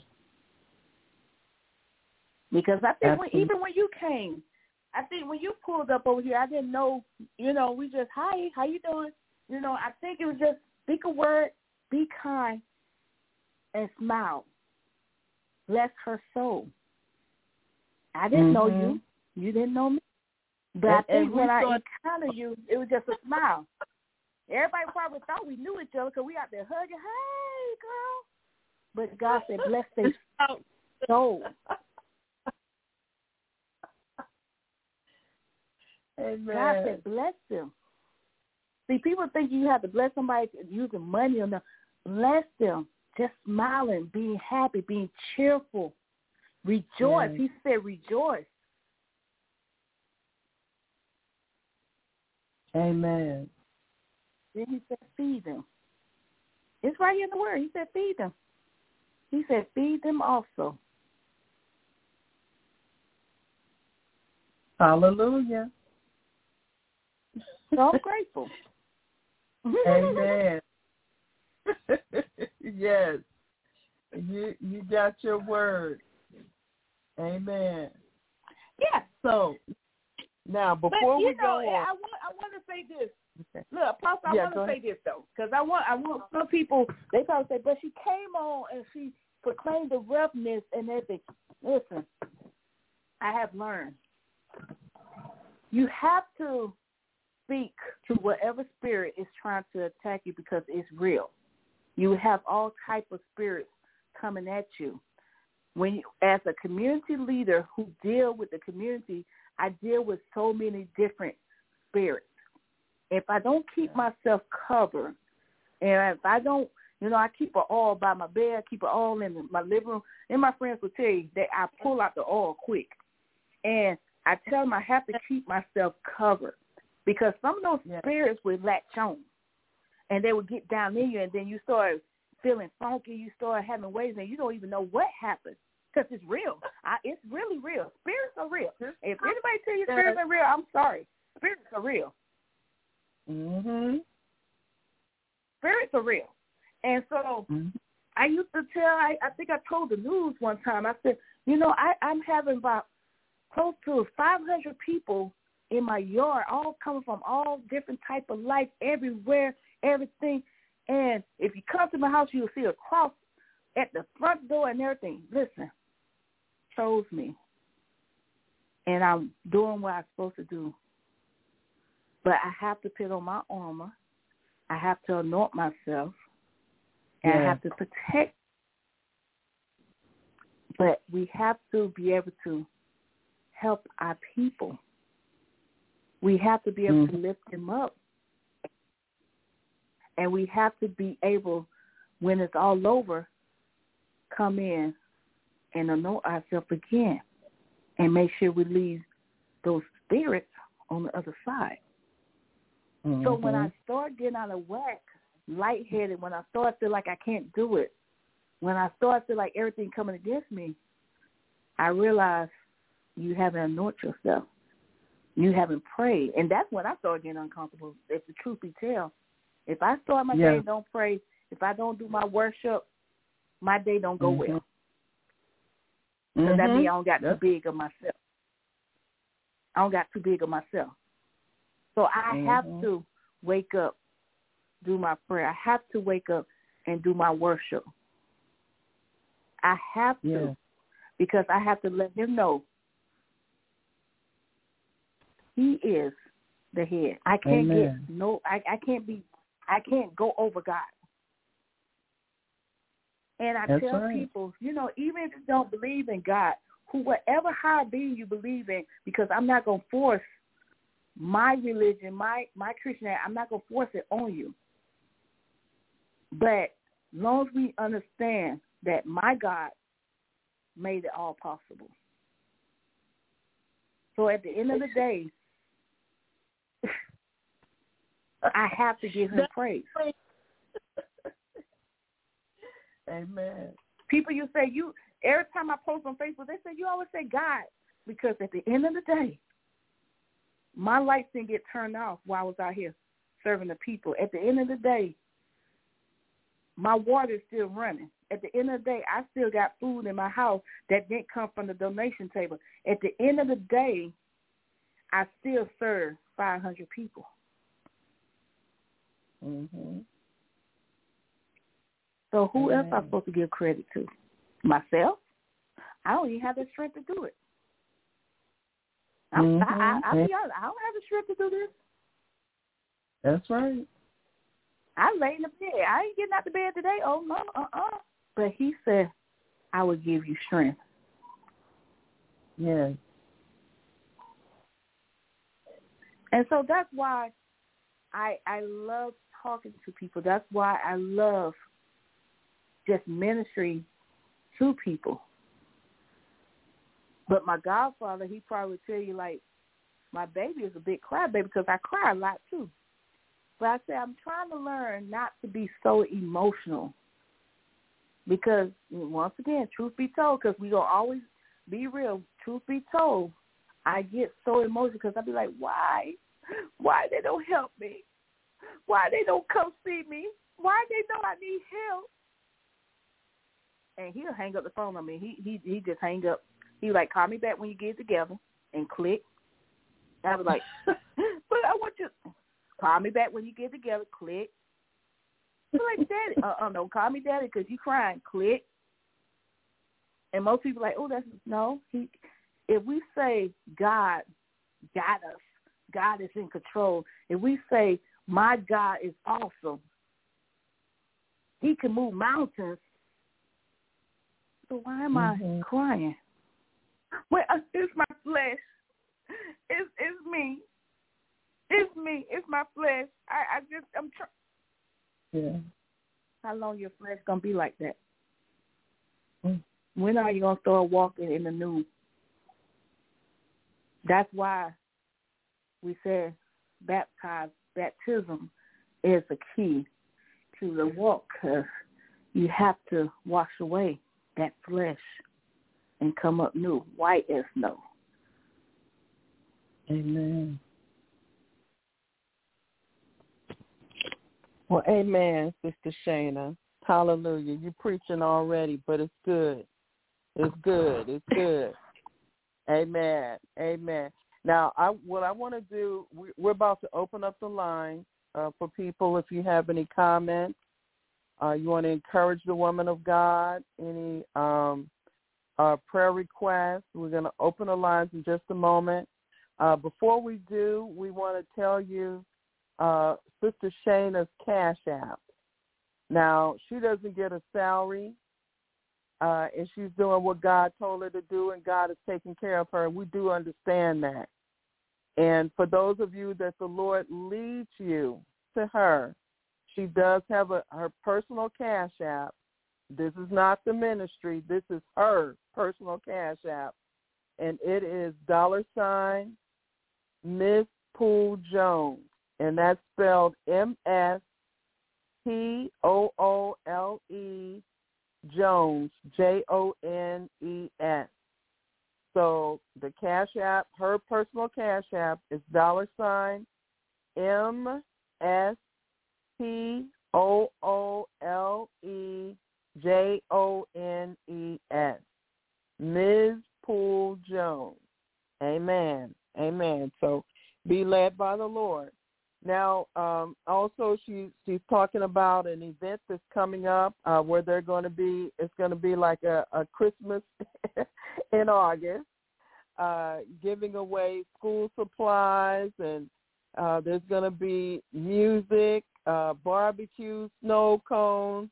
Because I think even when you came, I think when you pulled up over here, I didn't know, we just, hi, how you doing? I think it was just speak a word, be kind, and smile. Bless her soul. I didn't know you. You didn't know me. But I think when I encountered you, it was just a smile. Everybody probably thought we knew each other because we out there hugging, hey, girl. But God said, bless their soul. Amen. God said, bless them. See, people think you have to bless somebody using money or not. Bless them. Just smiling, being happy, being cheerful. Rejoice. He said, rejoice. Amen. Then he said, feed them. It's right here in the word. He said, feed them. He said, feed them also. Hallelujah. So I'm grateful. Amen. Yes. You got your word. Amen. Yeah. So now before we go on, I want to say this. Okay. Look, Apostle, I want to say this though, because I want some people. They probably say, but she came on and she proclaimed the roughness and everything. Listen, I have learned. You have to speak to whatever spirit is trying to attack you because it's real. You have all type of spirits coming at you. When you, as a community leader who deal with the community, I deal with so many different spirits. If I don't keep myself covered, and if I don't, I keep it all by my bed, keep it all in my living room, and my friends will tell you that I pull out the oil quick. And I tell them I have to keep myself covered because some of those spirits will latch on, and they will get down in you, and then you start feeling funky, you start having waves, and you don't even know what happened because it's real. It's really real. Spirits are real. If anybody tell you spirits are real, I'm sorry. Spirits are real. spirits are real. And so I used to tell, I think I told the news one time, I said, I'm having about close to 500 people in my yard, all coming from all different type of life, everywhere, everything. And if you come to my house, you'll see a cross at the front door and everything. Listen, chose me. And I'm doing what I'm supposed to do. But I have to put on my armor. I have to anoint myself. And I have to protect. But we have to be able to help our people. We have to be able to lift them up. And we have to be able, when it's all over, come in and anoint ourselves again and make sure we leave those spirits on the other side. So when I start getting out of whack, lightheaded, when I start to feel like I can't do it, when I start to feel like everything coming against me, I realize you haven't anointed yourself. You haven't prayed. And that's when I start getting uncomfortable, if the truth be told. If I start my day and don't pray, if I don't do my worship, my day don't go well. Because that means I don't got too big of myself. I don't got too big of myself. So I have to wake up, do my prayer. I have to wake up and do my worship. I have to, because I have to let him know he is the head. I can't I can't go over God. And I tell people, even if you don't believe in God, whatever higher being you believe in, because I'm not going to force my religion, my Christianity, I'm not going to force it on you. But as long as we understand that my God made it all possible. So at the end of the day, I have to give him praise. Amen. People, you say, every time I post on Facebook, they say, you always say God. Because at the end of the day, my lights didn't get turned off while I was out here serving the people. At the end of the day, my water is still running. At the end of the day, I still got food in my house that didn't come from the donation table. At the end of the day, I still serve 500 people. So who else am I supposed to give credit to? Myself? I don't even have the strength to do it. I'll be honest, I don't have the strength to do this. That's right. I lay in the bed. I ain't getting out the bed today. Oh, no, But he said, I will give you strength. Yes. And so that's why I love talking to people. That's why I love just ministry to people. But my godfather, he probably would tell you, like, my baby is a big crybaby because I cry a lot too. But I say I'm trying to learn not to be so emotional because, once again, truth be told, because we going to always be real, truth be told, I get so emotional because I be like, why? Why they don't help me? Why they don't come see me? Why they know I need help? And he'll hang up the phone on me. He just hang up. He like, call me back when you get it together, and click. I was like, but I want you call me back when you get it together, click. I'm like, Daddy, no, call me Daddy because you crying, click. And most people are like, oh, if we say God got us, God is in control, if we say my God is awesome, he can move mountains, so why am I crying? Well, it's my flesh. It's me. It's me. It's my flesh. I'm trying. Yeah. How long your flesh gonna be like that? When are you gonna start walking in the new? That's why we said baptism is the key to the walk, because you have to wash away that flesh and come up new, white as snow. Amen. Well, amen, Sister Shana. Hallelujah. You're preaching already, but it's good. It's good. It's good. Amen. Amen. Now, what I want to do, we're about to open up the line for people. If you have any comments, you want to encourage the woman of God, any prayer requests, we're going to open the lines in just a moment. Before we do, we want to tell you Sister Shana's Cash App. Now, she doesn't get a salary, and she's doing what God told her to do, and God is taking care of her. We do understand that. And for those of you that the Lord leads you to her, she does have her personal Cash App. This is not the ministry. This is her personal Cash App. And it is $Miss Poole Jones. And that's spelled MSPOOLE Jones, JONES. So the Cash App, her personal Cash App is $MSPOOLE JONES. Ms. Poole Jones. Amen. Amen. So be led by the Lord. Now, also she's talking about an event that's coming up where it's going to be like a Christmas in August, giving away school supplies, and there's going to be music, barbecue, snow cones,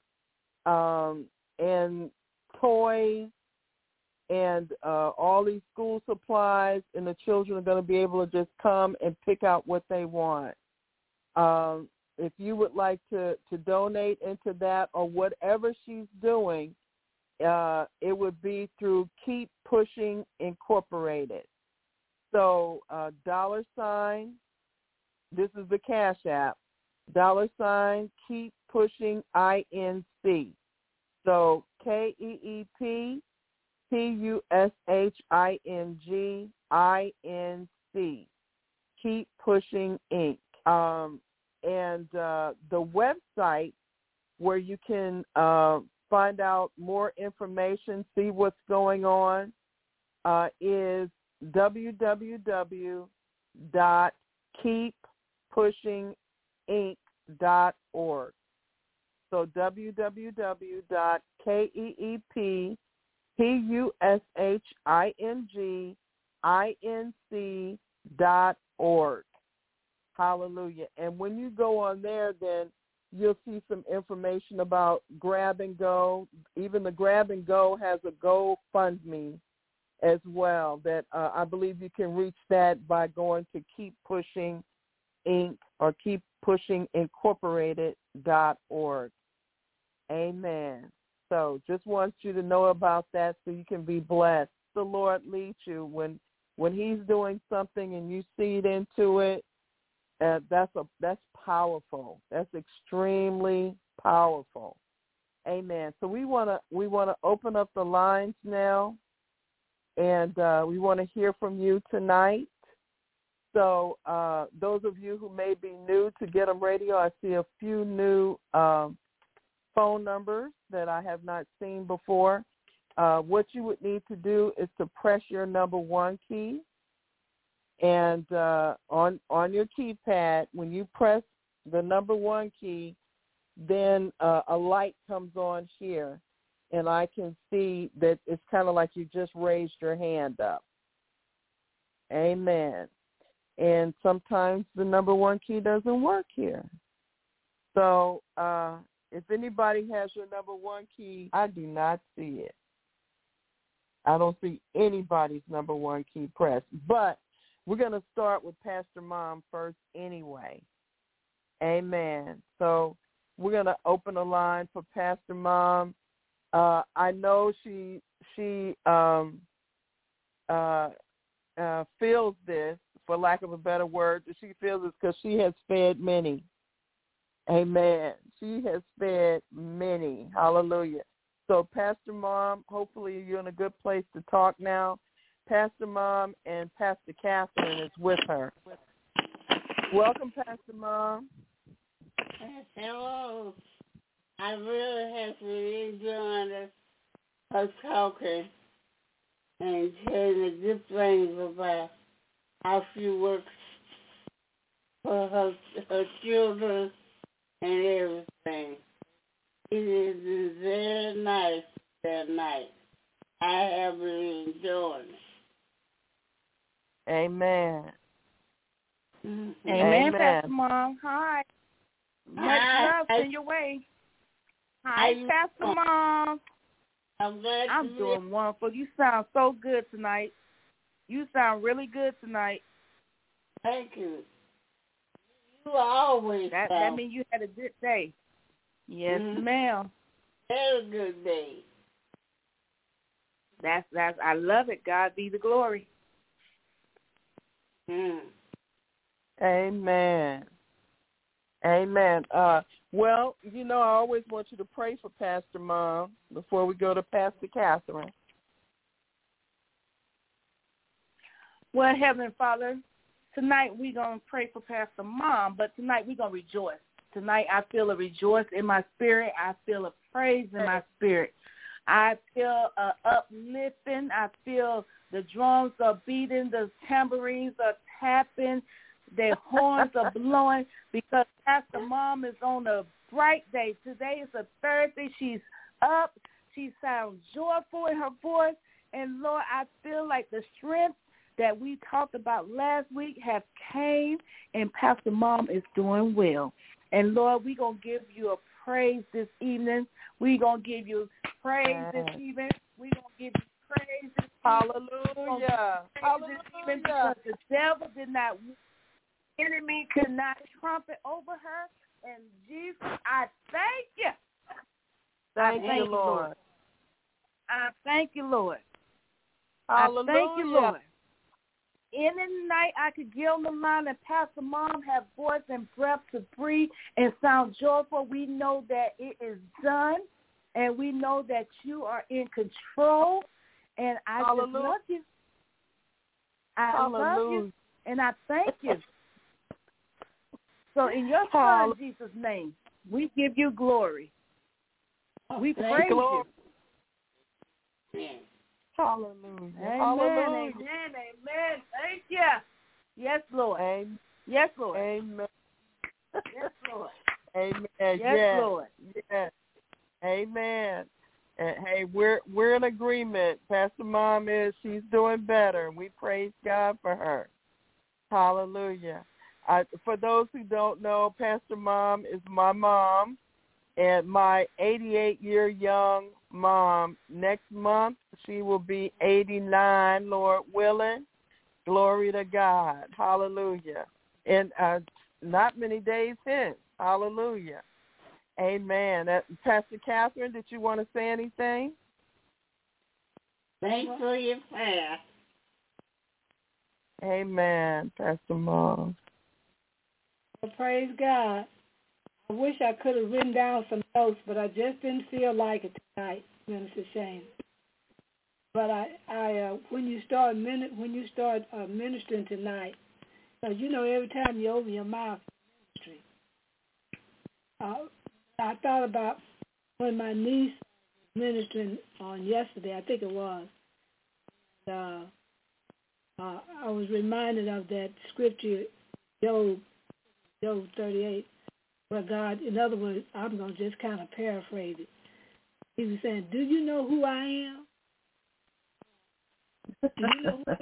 and toys, and all these school supplies, and the children are going to be able to just come and pick out what they want. If you would like to donate into that or whatever she's doing, it would be through Keep Pushing Incorporated. So $, this is the Cash App, $ Keep Pushing INC. So KEEP PUSHING INC. Keep Pushing Inc. And the website where you can find out more information, see what's going on, is www.keeppushinginc.org. So www.keeppushinginc.org. Hallelujah. And when you go on there, then you'll see some information about Grab and Go. Even the Grab and Go has a GoFundMe as well that I believe you can reach that by going to Keep Pushing Inc. or keeppushingincorporated.org. Amen. So just want you to know about that so you can be blessed. The Lord leads you when he's doing something and you seed into it. That's powerful. That's extremely powerful. Amen. So we want to open up the lines now, and we want to hear from you tonight. So those of you who may be new to Get 'em Radio, I see a few new phone numbers that I have not seen before. What you would need to do is to press your number 1 key. And on your keypad, when you press the number 1 key, then a light comes on here, and I can see that it's kind of like you just raised your hand up. Amen. And sometimes the number 1 key doesn't work here. So if anybody has your number 1 key, I do not see it. I don't see anybody's number 1 key pressed. But we're going to start with Pastor Mom first anyway. Amen. So we're going to open a line for Pastor Mom. I know she feels this, for lack of a better word. She feels this because she has fed many. Amen. She has fed many. Hallelujah. So Pastor Mom, hopefully you're in a good place to talk now. Pastor Mom and Pastor Catherine is with her. Welcome, Pastor Mom. Hello. I really have to enjoy her talking and saying the good things about how she works for her children and everything. It is very nice that night. I have been enjoying it. Amen. Mm-hmm. Amen, Pastor Mom. Hi. Much love Hi. in your way. Hi, Pastor Mom. I'm doing wonderful. You sound so good tonight. You sound really good tonight. Thank you. You always that means you had a good day. Yes, ma'am. Very good day. That's I love it. God be the glory. Amen. Amen. Well, I always want you to pray for Pastor Mom before we go to Pastor Catherine. Well, Heavenly Father, tonight we're going to pray for Pastor Mom, but tonight we're going to rejoice. Tonight I feel a rejoice in my spirit. I feel a praise in my spirit. I feel uplifting. I feel the drums are beating, the tambourines are tapping, their horns are blowing because Pastor Mom is on a bright day. Today is a Thursday. She's up. She sounds joyful in her voice. And, Lord, I feel like the strength that we talked about last week have came, and Pastor Mom is doing well. And, Lord, we're going to give you a praise this evening. We're going to give you praise this evening. We're going to give you praise this evening. Hallelujah. Hallelujah. Because the devil did not win. Enemy could not trumpet over her. And, Jesus, I thank you. Thank you, Lord. I thank you, Lord. Hallelujah. I thank you, Lord. Any night I could get on the line and Pastor Mom have voice and breath to breathe and sound joyful, we know that it is done, and we know that you are in control, and I just love you. I love you, and I thank you. So in your Son, Jesus' name, we give you glory. We praise you. Hallelujah. Amen. Hallelujah. Amen. Amen. Thank you. Yes, Lord. Amen. Yes, Lord. Amen. Yes, Lord. Amen. Yes, Lord. Yes. Amen. And hey, we're in agreement. Pastor Mom she's doing better, and we praise God for her. Hallelujah. For those who don't know, Pastor Mom is my mom and my 88-year young mom. Next month, she will be 89, Lord willing. Glory to God. Hallelujah. And not many days hence. Hallelujah. Amen. Pastor Catherine, did you want to say anything? Thanks for your prayer. Amen, Pastor Mom. Well, praise God. I wish I could have written down some notes, but I just didn't feel like it tonight, Minister Shane. But I when you start ministering tonight, every time you open your mouth, ministry. I thought about when my niece was ministering on yesterday, I think it was. I was reminded of that scripture, Job 38, where God, in other words, I'm going to just kind of paraphrase it. He was saying, do you know who I am? Do you know who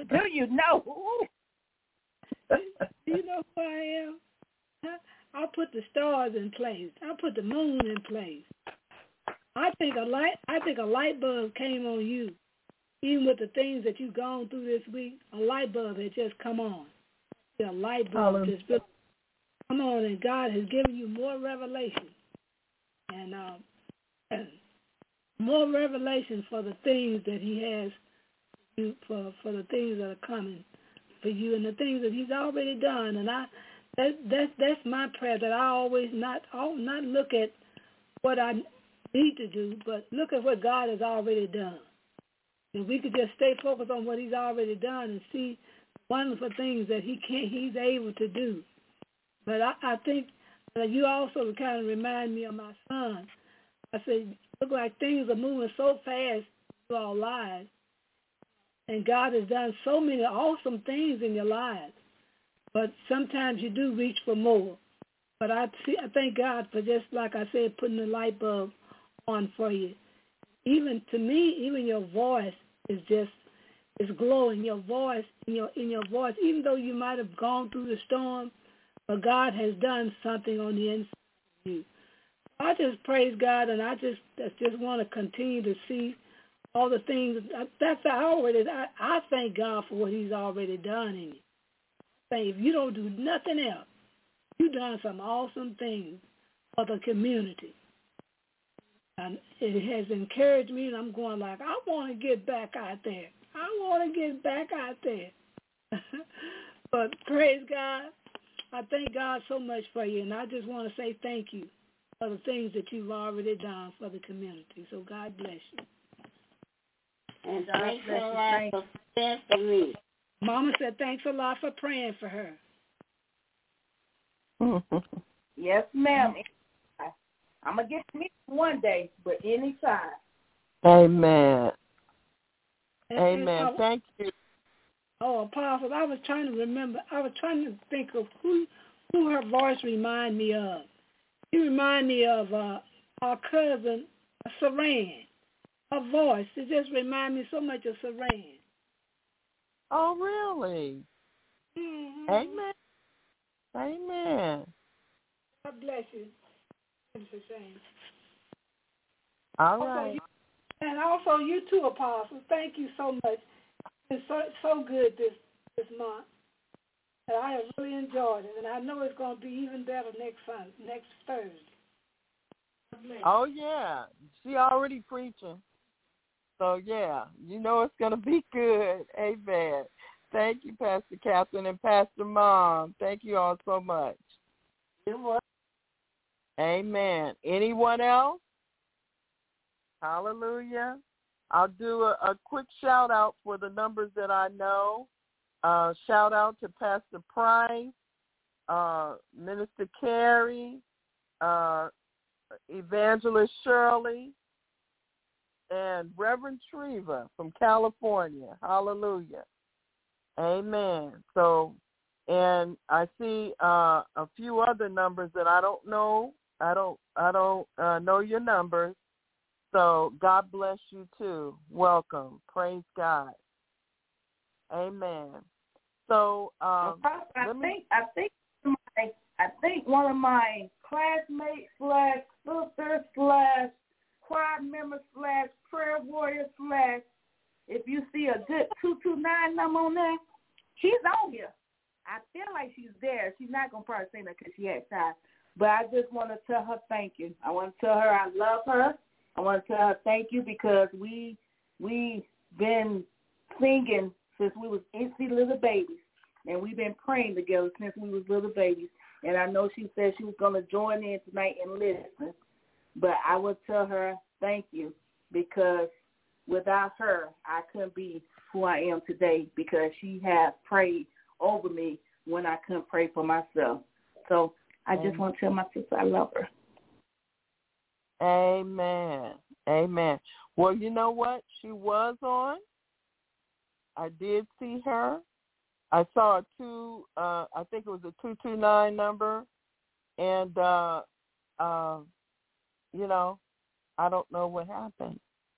I am? I'll put the stars in place. I'll put the moon in place. I think a light bulb came on you. Even with the things that you've gone through this week, a light bulb had just come on. A light bulb just come on, and God has given you more revelation. And more revelation for the things that he has for the things that are coming for you and the things that he's already done. And that's my prayer, that I always not look at what I need to do, but look at what God has already done. And we could just stay focused on what he's already done and see wonderful things that he's able to do. But I think You also kind of remind me of my son. I said, look like things are moving so fast through our lives. And God has done so many awesome things in your lives. But sometimes you do reach for more. But I thank God for, just like I said, putting the light bulb on for you. Even to me, even your voice is glowing. Your voice, in your voice, even though you might have gone through the storm, but God has done something on the inside of you. I just praise God, and I just want to continue to see all the things. I thank God for what He's already done in you. If you don't do nothing else, you've done some awesome things for the community. And it has encouraged me, and I'm going like, I want to get back out there. But praise God. I thank God so much for you, and I just want to say thank you for the things that you've already done for the community. So God bless you. And thanks a lot for praying for me. Mama said thanks a lot for praying for her. Yes, ma'am. I'm going to get to meet you one day, but anytime. Amen. Amen. Thank you. Oh, Apostle, I was trying to remember. I was trying to think of who her voice reminded me of. She reminded me of our cousin, Saran. Her voice, it just reminded me so much of Saran. Oh, really? Mm-hmm. Amen. Amen. God bless you. It's a shame. All right. And also you too, Apostle. Thank you so much. It's so good this month. And I have really enjoyed it, and I know it's going to be even better next Thursday. Oh, yeah. She already preaching. So, yeah, you know it's going to be good. Amen. Thank you, Pastor Catherine and Pastor Mom. Thank you all so much. You're welcome. Amen. Anyone else? Hallelujah. I'll do a quick shout-out for the numbers that I know. Shout-out to Pastor Price, Minister Carey, Evangelist Shirley, and Reverend Treva from California. Hallelujah. Amen. So, and I see a few other numbers that I don't know. I don't know your numbers. So God bless you too. Welcome. Praise God. Amen. So I think one of my classmates / sister / choir member / prayer warrior / if you see a good 229 number on there, she's on here. I feel like she's there. She's not gonna probably say that because she had time. But I just want to tell her thank you. I want to tell her I love her. I want to tell her thank you because we've been singing since we was itty little babies, and we've been praying together since we was little babies. And I know she said she was going to join in tonight and listen, but I would tell her thank you because without her, I couldn't be who I am today because she has prayed over me when I couldn't pray for myself. So I just want to tell my sister I love her. Amen. Amen. Well, you know what? She was on. I did see her. I saw I think it was a 229 number. And, you know, I don't know what happened.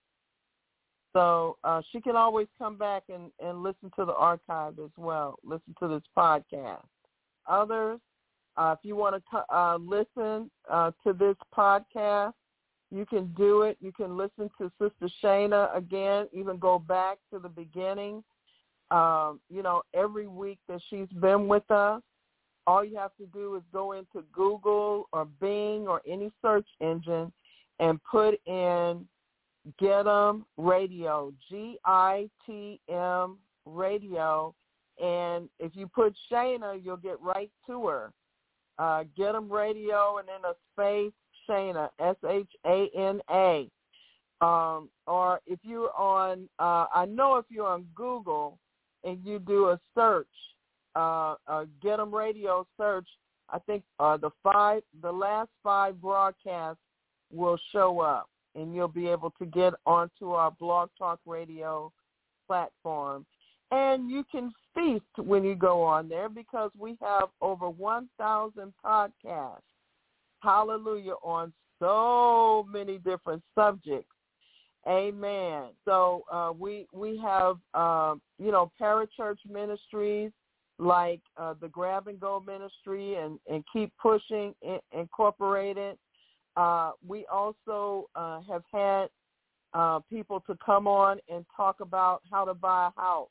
So she can always come back and listen to the archive as well, listen to this podcast. Others, if you want to listen to this podcast, you can do it. You can listen to Sister Shana again, even go back to the beginning. You know, every week that she's been with us, all you have to do is go into Google or Bing or any search engine and put in GITM Radio, GITM Radio. And if you put Shana, you'll get right to her. GITM Radio and then a space, Shana, SHANA. Or if you're on, I know if you're on Google and you do a search, a GITM Radio search, I think the last 5 broadcasts will show up, and you'll be able to get onto our Blog Talk Radio platform. And you can feast when you go on there because we have over 1,000 podcasts, hallelujah, on so many different subjects. Amen. So we have, parachurch ministries like the Grab and Go ministry and Keep Pushing Incorporated. We also have had people to come on and talk about how to buy a house.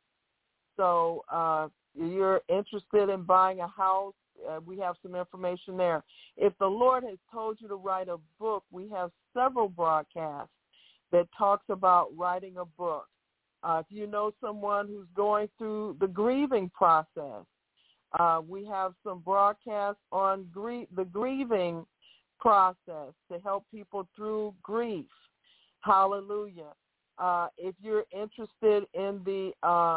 So you're interested in buying a house, we have some information there. If the Lord has told you to write a book, we have several broadcasts that talks about writing a book. If you know someone who's going through the grieving process, we have some broadcasts on the grieving process to help people through grief. Hallelujah. If you're interested in the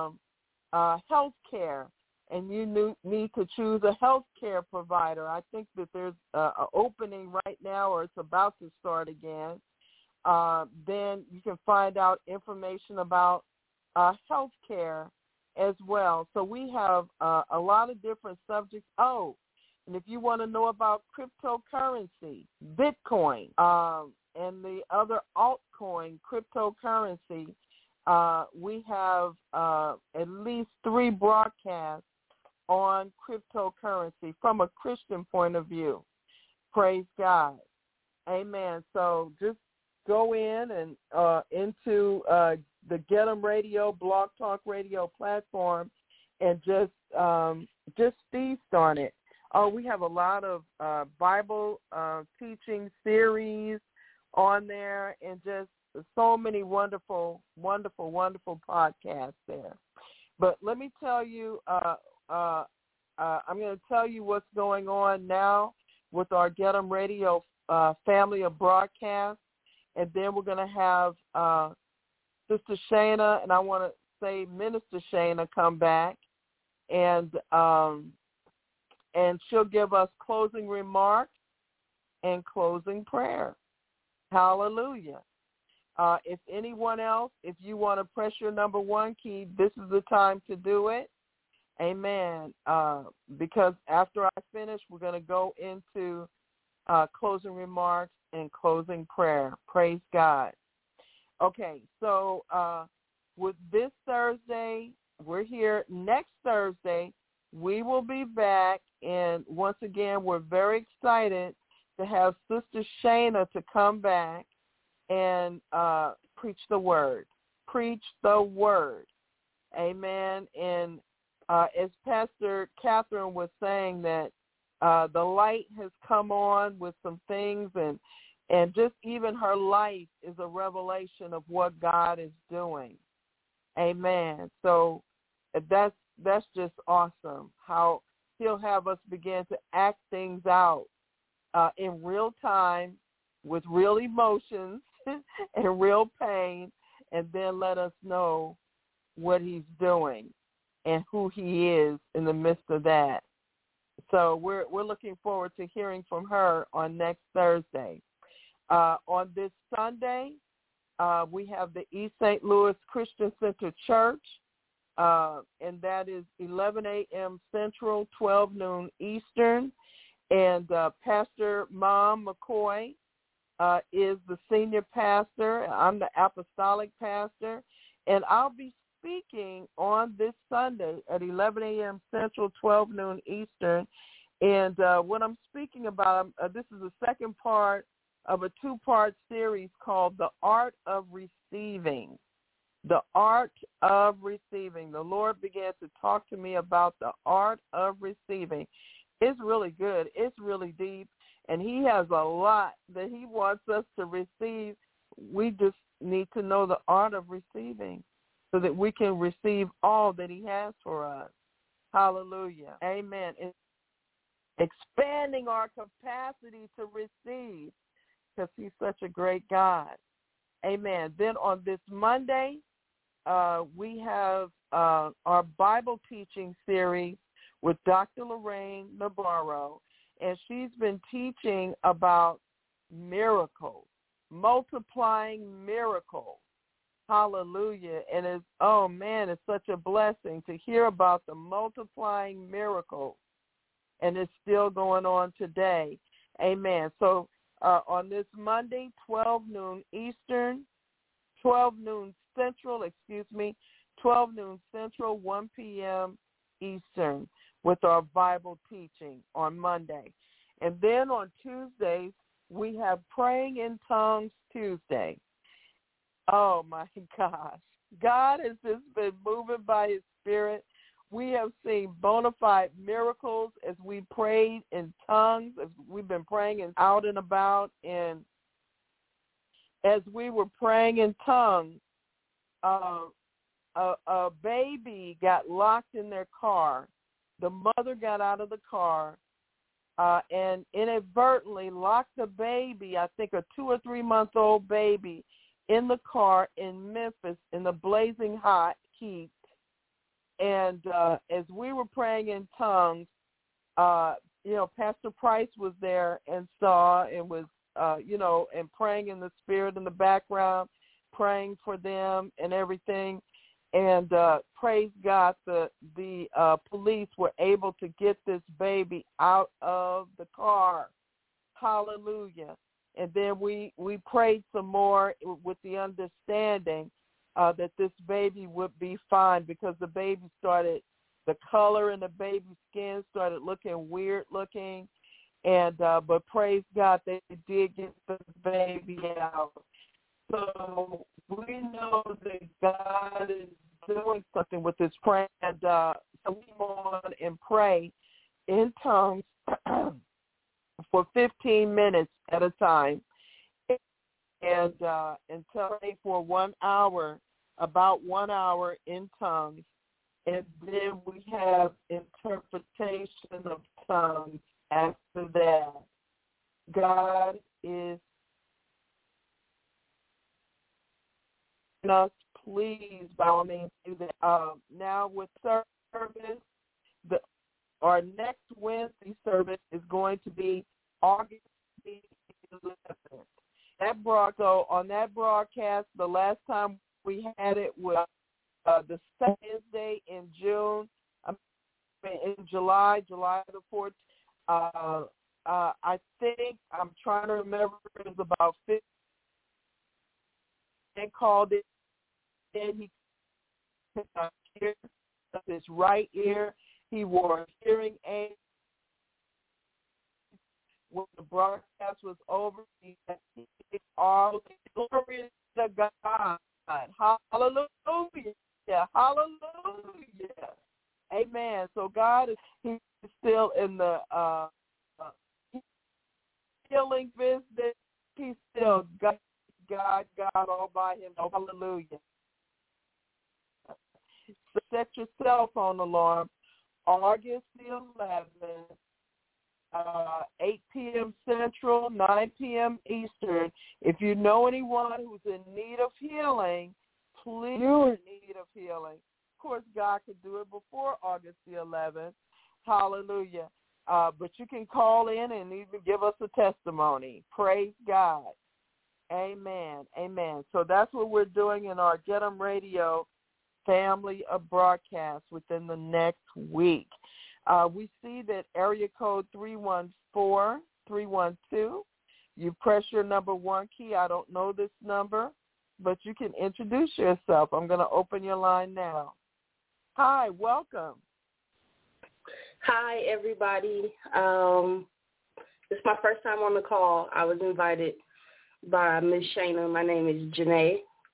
health care and you need to choose a health care provider, I think that there's an opening right now, or it's about to start again. Then you can find out information about health care as well. So we have a lot of different subjects. Oh, and if you want to know about cryptocurrency, Bitcoin, and the other altcoin cryptocurrency, we have at least 3 broadcasts on cryptocurrency from a Christian point of view. Praise God. Amen. So just go in and into the Get 'em Radio, Blog Talk Radio platform, and just feast on it. We have a lot of Bible teaching series on there, and just so many wonderful, wonderful, wonderful podcasts there. But let me tell you, I'm going to tell you what's going on now with our Get 'em Radio family of broadcasts. And then we're going to have Sister Shana, and I want to say Minister Shana, come back, and she'll give us closing remarks and closing prayer. Hallelujah. If anyone else, if you want to press your number 1 key, this is the time to do it. Amen. Because after I finish, we're going to go into closing remarks and closing prayer. Praise God. Okay, so with this Thursday, we're here. Next Thursday, we will be back, and once again, we're very excited to have Sister Shana to come back and preach the word. Preach the word. Amen. And as Pastor Catherine was saying, that the light has come on with some things, and just even her life is a revelation of what God is doing. Amen. So that's just awesome, how he'll have us begin to act things out in real time with real emotions and real pain, and then let us know what he's doing and who he is in the midst of that. So we're looking forward to hearing from her on next Thursday. On this Sunday, we have the East St. Louis Christian Center Church, and that is 11 a.m. Central, 12 noon Eastern. And Pastor Mom McCoy is the senior pastor. I'm the apostolic pastor. And I'll be speaking on this Sunday at 11 a.m. Central, 12 noon Eastern. And what I'm speaking about, this is the second part of a 2-part series called The Art of Receiving. The Art of Receiving. The Lord began to talk to me about the art of receiving. It's really good. It's really deep. And he has a lot that he wants us to receive. We just need to know the art of receiving so that we can receive all that he has for us. Hallelujah. Amen. It's expanding our capacity to receive, because he's such a great God. Amen. Then on this Monday, we have our Bible teaching series with Dr. Lorraine Navarro, and she's been teaching about miracles, multiplying miracles. Hallelujah. And it's such a blessing to hear about the multiplying miracles. And it's still going on today. Amen. So on this Monday, 12 noon Eastern, 12 noon Central, 1 p.m. Eastern, with our Bible teaching on Monday. And then on Tuesdays, we have Praying in Tongues Tuesday. Oh, my gosh. God has just been moving by his Spirit. We have seen bona fide miracles as we prayed in tongues, as we've been praying out and about. And as we were praying in tongues, a baby got locked in their car. The mother got out of the car and inadvertently locked the baby, I think a 2 or 3 month old baby, in the car in Memphis in the blazing hot heat. And as we were praying in tongues, Pastor Price was there and saw and was, and praying in the Spirit in the background, praying for them and everything. And praise God, the police were able to get this baby out of the car. Hallelujah. And then we prayed some more with the understanding that this baby would be fine, because the color in the baby's skin started looking weird looking. And but praise God, they did get the baby out. So we know that God is doing something with this prayer. And so we go on and pray in tongues for 15 minutes at a time, and pray for 1 hour, about 1 hour in tongues. And then we have interpretation of tongues after that. God is us, please, by all means, do that. Now with service, our next Wednesday service is going to be August 11th. On that broadcast, the last time we had it was the Wednesday in July the 4th. I think, I'm trying to remember, it was about 50 and called it. And he could not hear his right ear. He wore a hearing aid. When the broadcast was over, he said, all glory to God. Hallelujah. Hallelujah. Amen. So God he's still in the healing business. He's still God all by himself. Hallelujah. So set your cell phone alarm, August the 11th, 8 p.m. Central, 9 p.m. Eastern. If you know anyone who's in need of healing, please, you're in need of healing. Of course, God could do it before August the 11th. Hallelujah. But you can call in and even give us a testimony. Praise God. Amen. Amen. So that's what we're doing in our Get 'em Radio family of broadcasts within the next week. We see that area code 314-312. You press your number 1 key. I don't know this number, but you can introduce yourself. I'm going to open your line now. Hi, welcome. Hi, everybody. This is my first time on the call. I was invited by Ms. Shana. My name is Janae.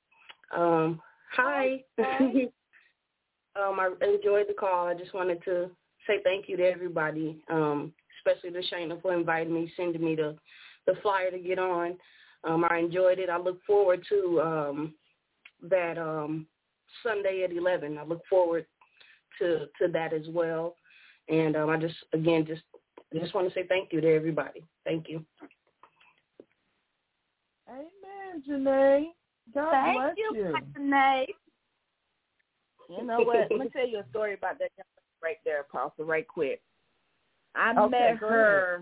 Hi. I enjoyed the call. I just wanted to say thank you to everybody, especially to Shana for inviting me, sending me the flyer to get on. I enjoyed it. I look forward to that Sunday at 11. I look forward to that as well. And I just want to say thank you to everybody. Thank you. Amen, Janae. God bless you. Janae. You know what? Let me tell you a story about that young lady right there, Apostle, right quick. I Okay, met go her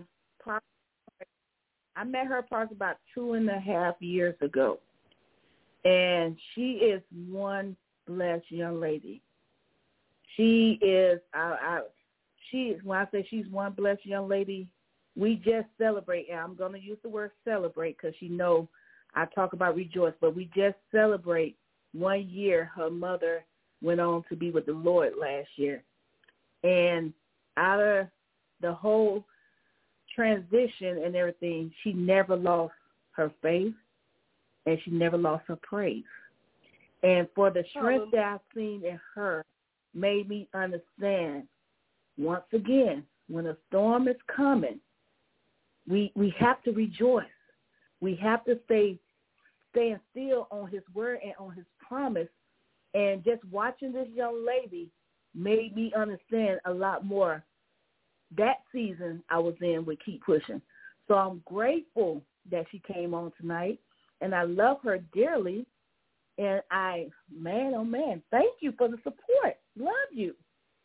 probably about 2.5 years ago. And she is one blessed young lady. She is, when I say she's one blessed young lady, we just celebrate. And I'm going to use the word celebrate because you know I talk about rejoice, but we just celebrate 1 year her mother went on to be with the Lord last year. And out of the whole transition and everything, she never lost her faith and she never lost her praise. And for the strength that I've seen in her made me understand, once again, when a storm is coming, we have to rejoice. We have to stand still on his word and on his promise. And just watching this young lady made me understand a lot more that season I was in with Keep Pushing. So I'm grateful that she came on tonight, and I love her dearly. And man, oh man, thank you for the support. Love you.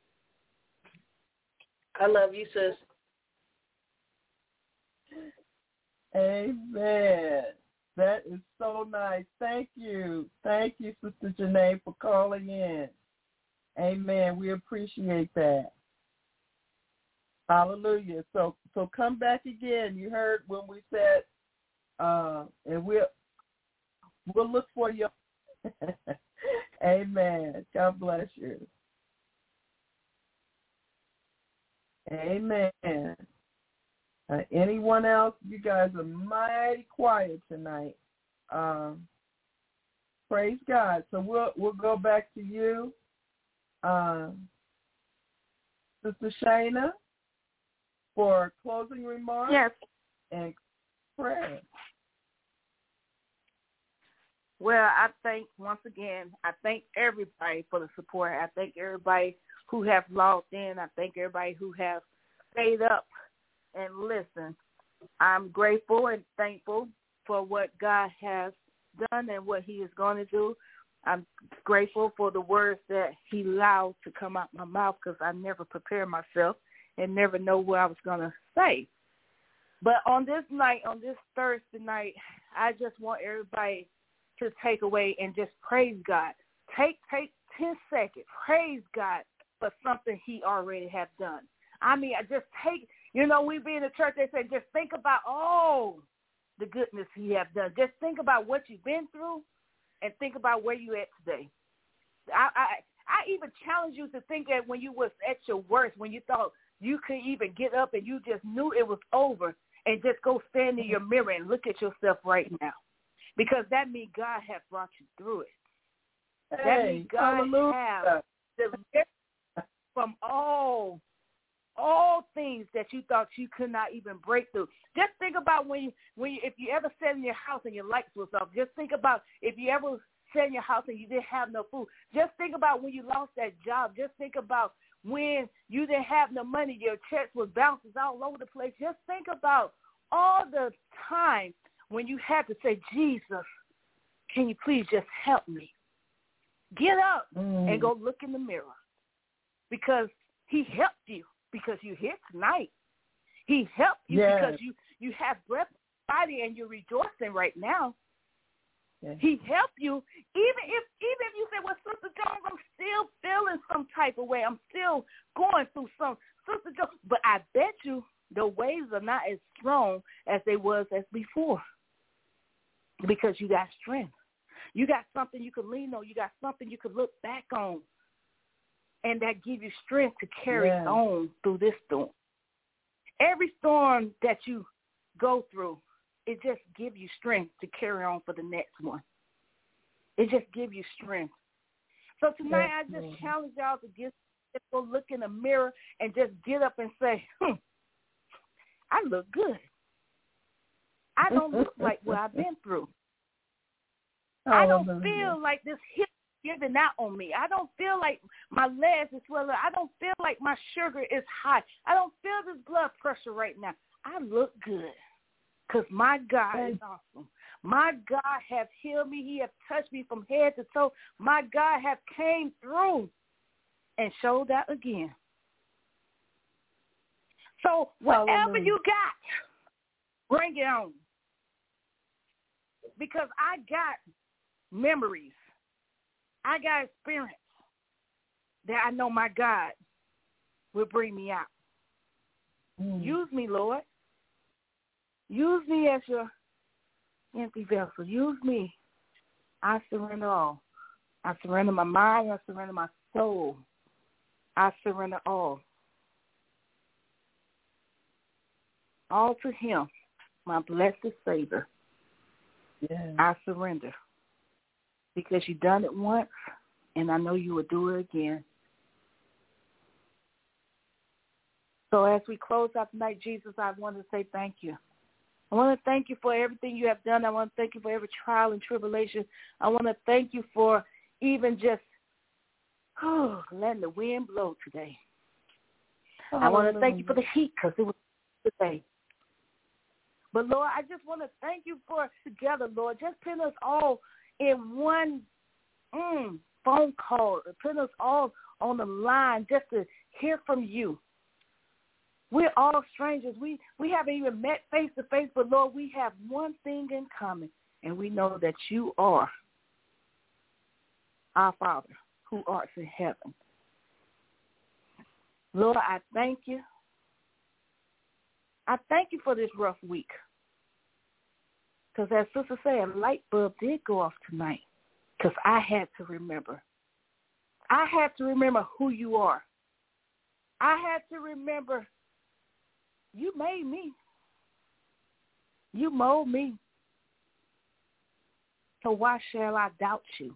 I love you, sis. Amen. That is so nice. Thank you. Thank you, Sister Janae, for calling in. Amen. We appreciate that. Hallelujah. So come back again. You heard when we said, and we'll look for you. Amen. God bless you. Amen. Anyone else? You guys are mighty quiet tonight. Praise God. So we'll go back to you, Sister Shayna, for closing remarks. Yes. And prayer. Well, I thank everybody for the support. I thank everybody who have logged in. I thank everybody who have stayed up and listened. I'm grateful and thankful for what God has done and what he is going to do. I'm grateful for the words that he allowed to come out my mouth because I never prepare myself and never know what I was going to say. But on this night, on this Thursday night, I just want everybody to take away and just praise God. Take 10 seconds. Praise God for something he already has done. I mean, I just take, we be in the church, they say, just think about all the goodness he has done. Just think about what you've been through and think about where you at today. I even challenge you to think that when you was at your worst, when you thought you could even get up and you just knew it was over, and just go stand in your mirror and look at yourself right now. Because that means God has brought you through it. That means God has delivered from all things that you thought you could not even break through. Just think about when you if you ever sat in your house and your lights was off. Just think about if you ever sat in your house and you didn't have no food. Just think about when you lost that job. Just think about when you didn't have no money, your checks was bouncing all over the place. Just think about all the time when you had to say, Jesus, can you please just help me? Get up and go look in the mirror because he helped you because you're here tonight. He helped you because you have breath in your body and you're rejoicing right now. Yes. He helped you even if you say, well, Sister Jones, I'm still feeling some type of way. I'm still going through some. Sister Jones, but I bet you the waves are not as strong as they was as before because you got strength. You got something you can lean on. You got something you can look back on, and that give you strength to carry on through this storm. Every storm that you go through, it just gives you strength to carry on for the next one. It just gives you strength. So tonight I just challenge y'all to just go look in the mirror and just get up and say, I look good. I don't look like what I've been through. I don't feel like this hip giving out on me. I don't feel like my legs is swelling. I don't feel like my sugar is high. I don't feel this blood pressure right now. I look good because my God is awesome. My God has healed me. He has touched me from head to toe. My God has came through and showed out again. So whatever you got, bring it on. Because I got memories. I got experience that I know my God will bring me out. Use me, Lord. Use me as your empty vessel. Use me. I surrender all. I surrender my mind. I surrender my soul. I surrender all. All to him, my blessed Savior. Yes. I surrender. Because you've done it once, and I know you will do it again. So as we close out tonight, Jesus, I want to say thank you. I want to thank you for everything you have done. I want to thank you for every trial and tribulation. I want to thank you for even just letting the wind blow today. I want to thank you for the heat because it was today. But, Lord, I just want to thank you for together, Lord. Just put us all in one phone call. Put us all on the line just to hear from you. We're all strangers. We haven't even met face to face, but, Lord, we have one thing in common, and we know that you are our Father who art in heaven. Lord, I thank you. I thank you for this rough week. Because as Sister said, a light bulb did go off tonight because I had to remember. I had to remember who you are. I had to remember you made me. You mold me. So why shall I doubt you?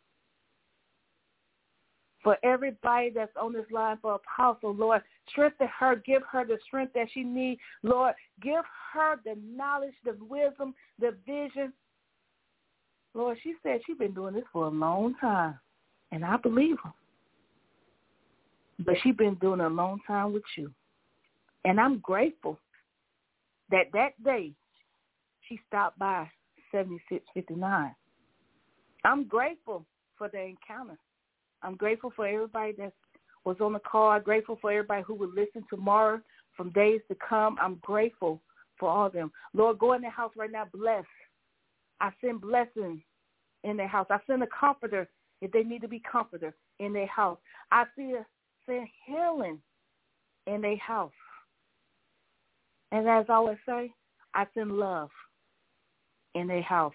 For everybody that's on this line for Apostle, Lord, strengthen her. Give her the strength that she needs. Lord, give her the knowledge, the wisdom, the vision. Lord, she said she's been doing this for a long time, and I believe her. But she's been doing it a long time with you. And I'm grateful that day she stopped by 7659. I'm grateful for the encounter. I'm grateful for everybody that was on the call. I'm grateful for everybody who will listen tomorrow from days to come. I'm grateful for all of them. Lord, go in their house right now, bless. I send blessing in their house. I send a comforter if they need to be comforted in their house. I send healing in their house. And as I always say, I send love in their house.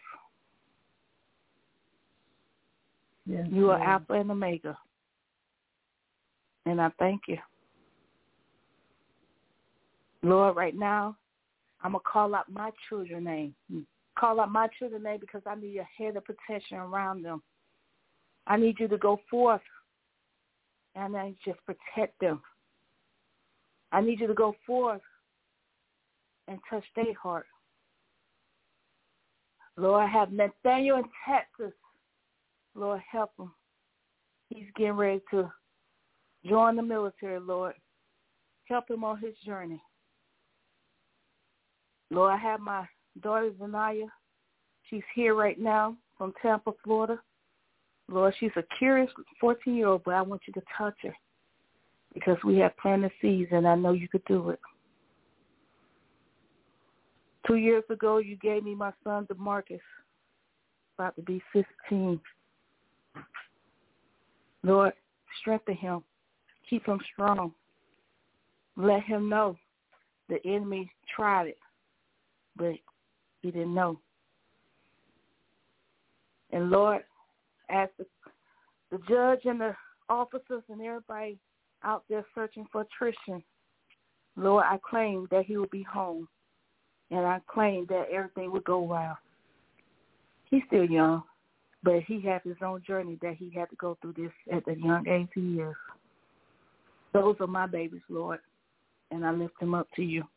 Yes, you are Alpha and Omega. And I thank you. Lord, right now, I'm going to call out my children's name. Call out my children's name because I need a head of protection around them. I need you to go forth and I just protect them. I need you to go forth and touch their heart. Lord, I have Nathaniel in Texas. Lord, help him. He's getting ready to join the military, Lord. Help him on his journey. Lord, I have my daughter, Zanaya. She's here right now from Tampa, Florida. Lord, she's a curious 14-year-old, but I want you to touch her because we have planted seeds, and I know you could do it. 2 years ago, you gave me my son, DeMarcus, about to be 15. Lord, strengthen him. Keep him strong. Let him know the enemy tried it, but he didn't know. And Lord, as the judge and the officers and everybody out there searching for Tristan, Lord, I claim that he will be home. And I claim that everything will go well. He's still young, but he has his own journey that he had to go through this at the young age he is. Those are my babies, Lord, and I lift them up to you.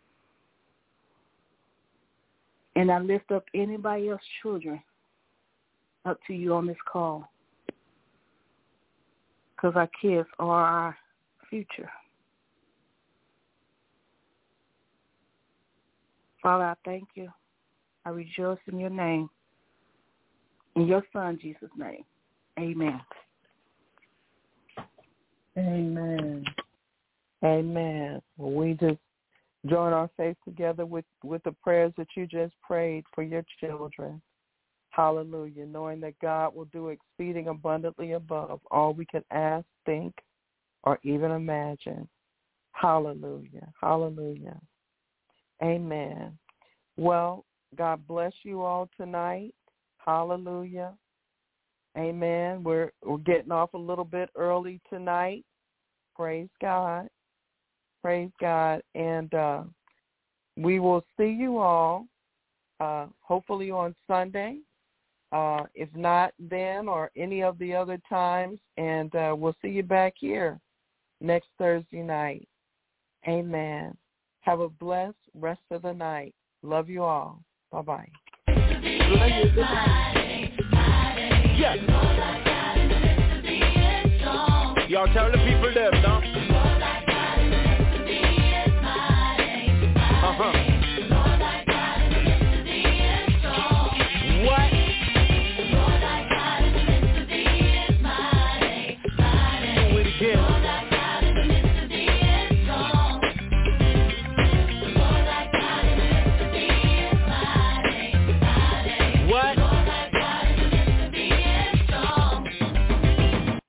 And I lift up anybody else's children up to you on this call because our kids are our future. Father, I thank you. I rejoice in your name. In your son, Jesus' name. Amen. Amen. Amen. Well, we just join our faith together with the prayers that you just prayed for your children. Hallelujah. Knowing that God will do exceeding abundantly above all we can ask, think, or even imagine. Hallelujah. Hallelujah. Amen. Well, God bless you all tonight. Hallelujah. Amen. We're getting off a little bit early tonight. Praise God. Praise God. And we will see you all hopefully on Sunday. If not then or any of the other times. And we'll see you back here next Thursday night. Amen. Have a blessed rest of the night. Love you all. Bye-bye. Love you. Good night. Yes. Y'all tell the people them, no?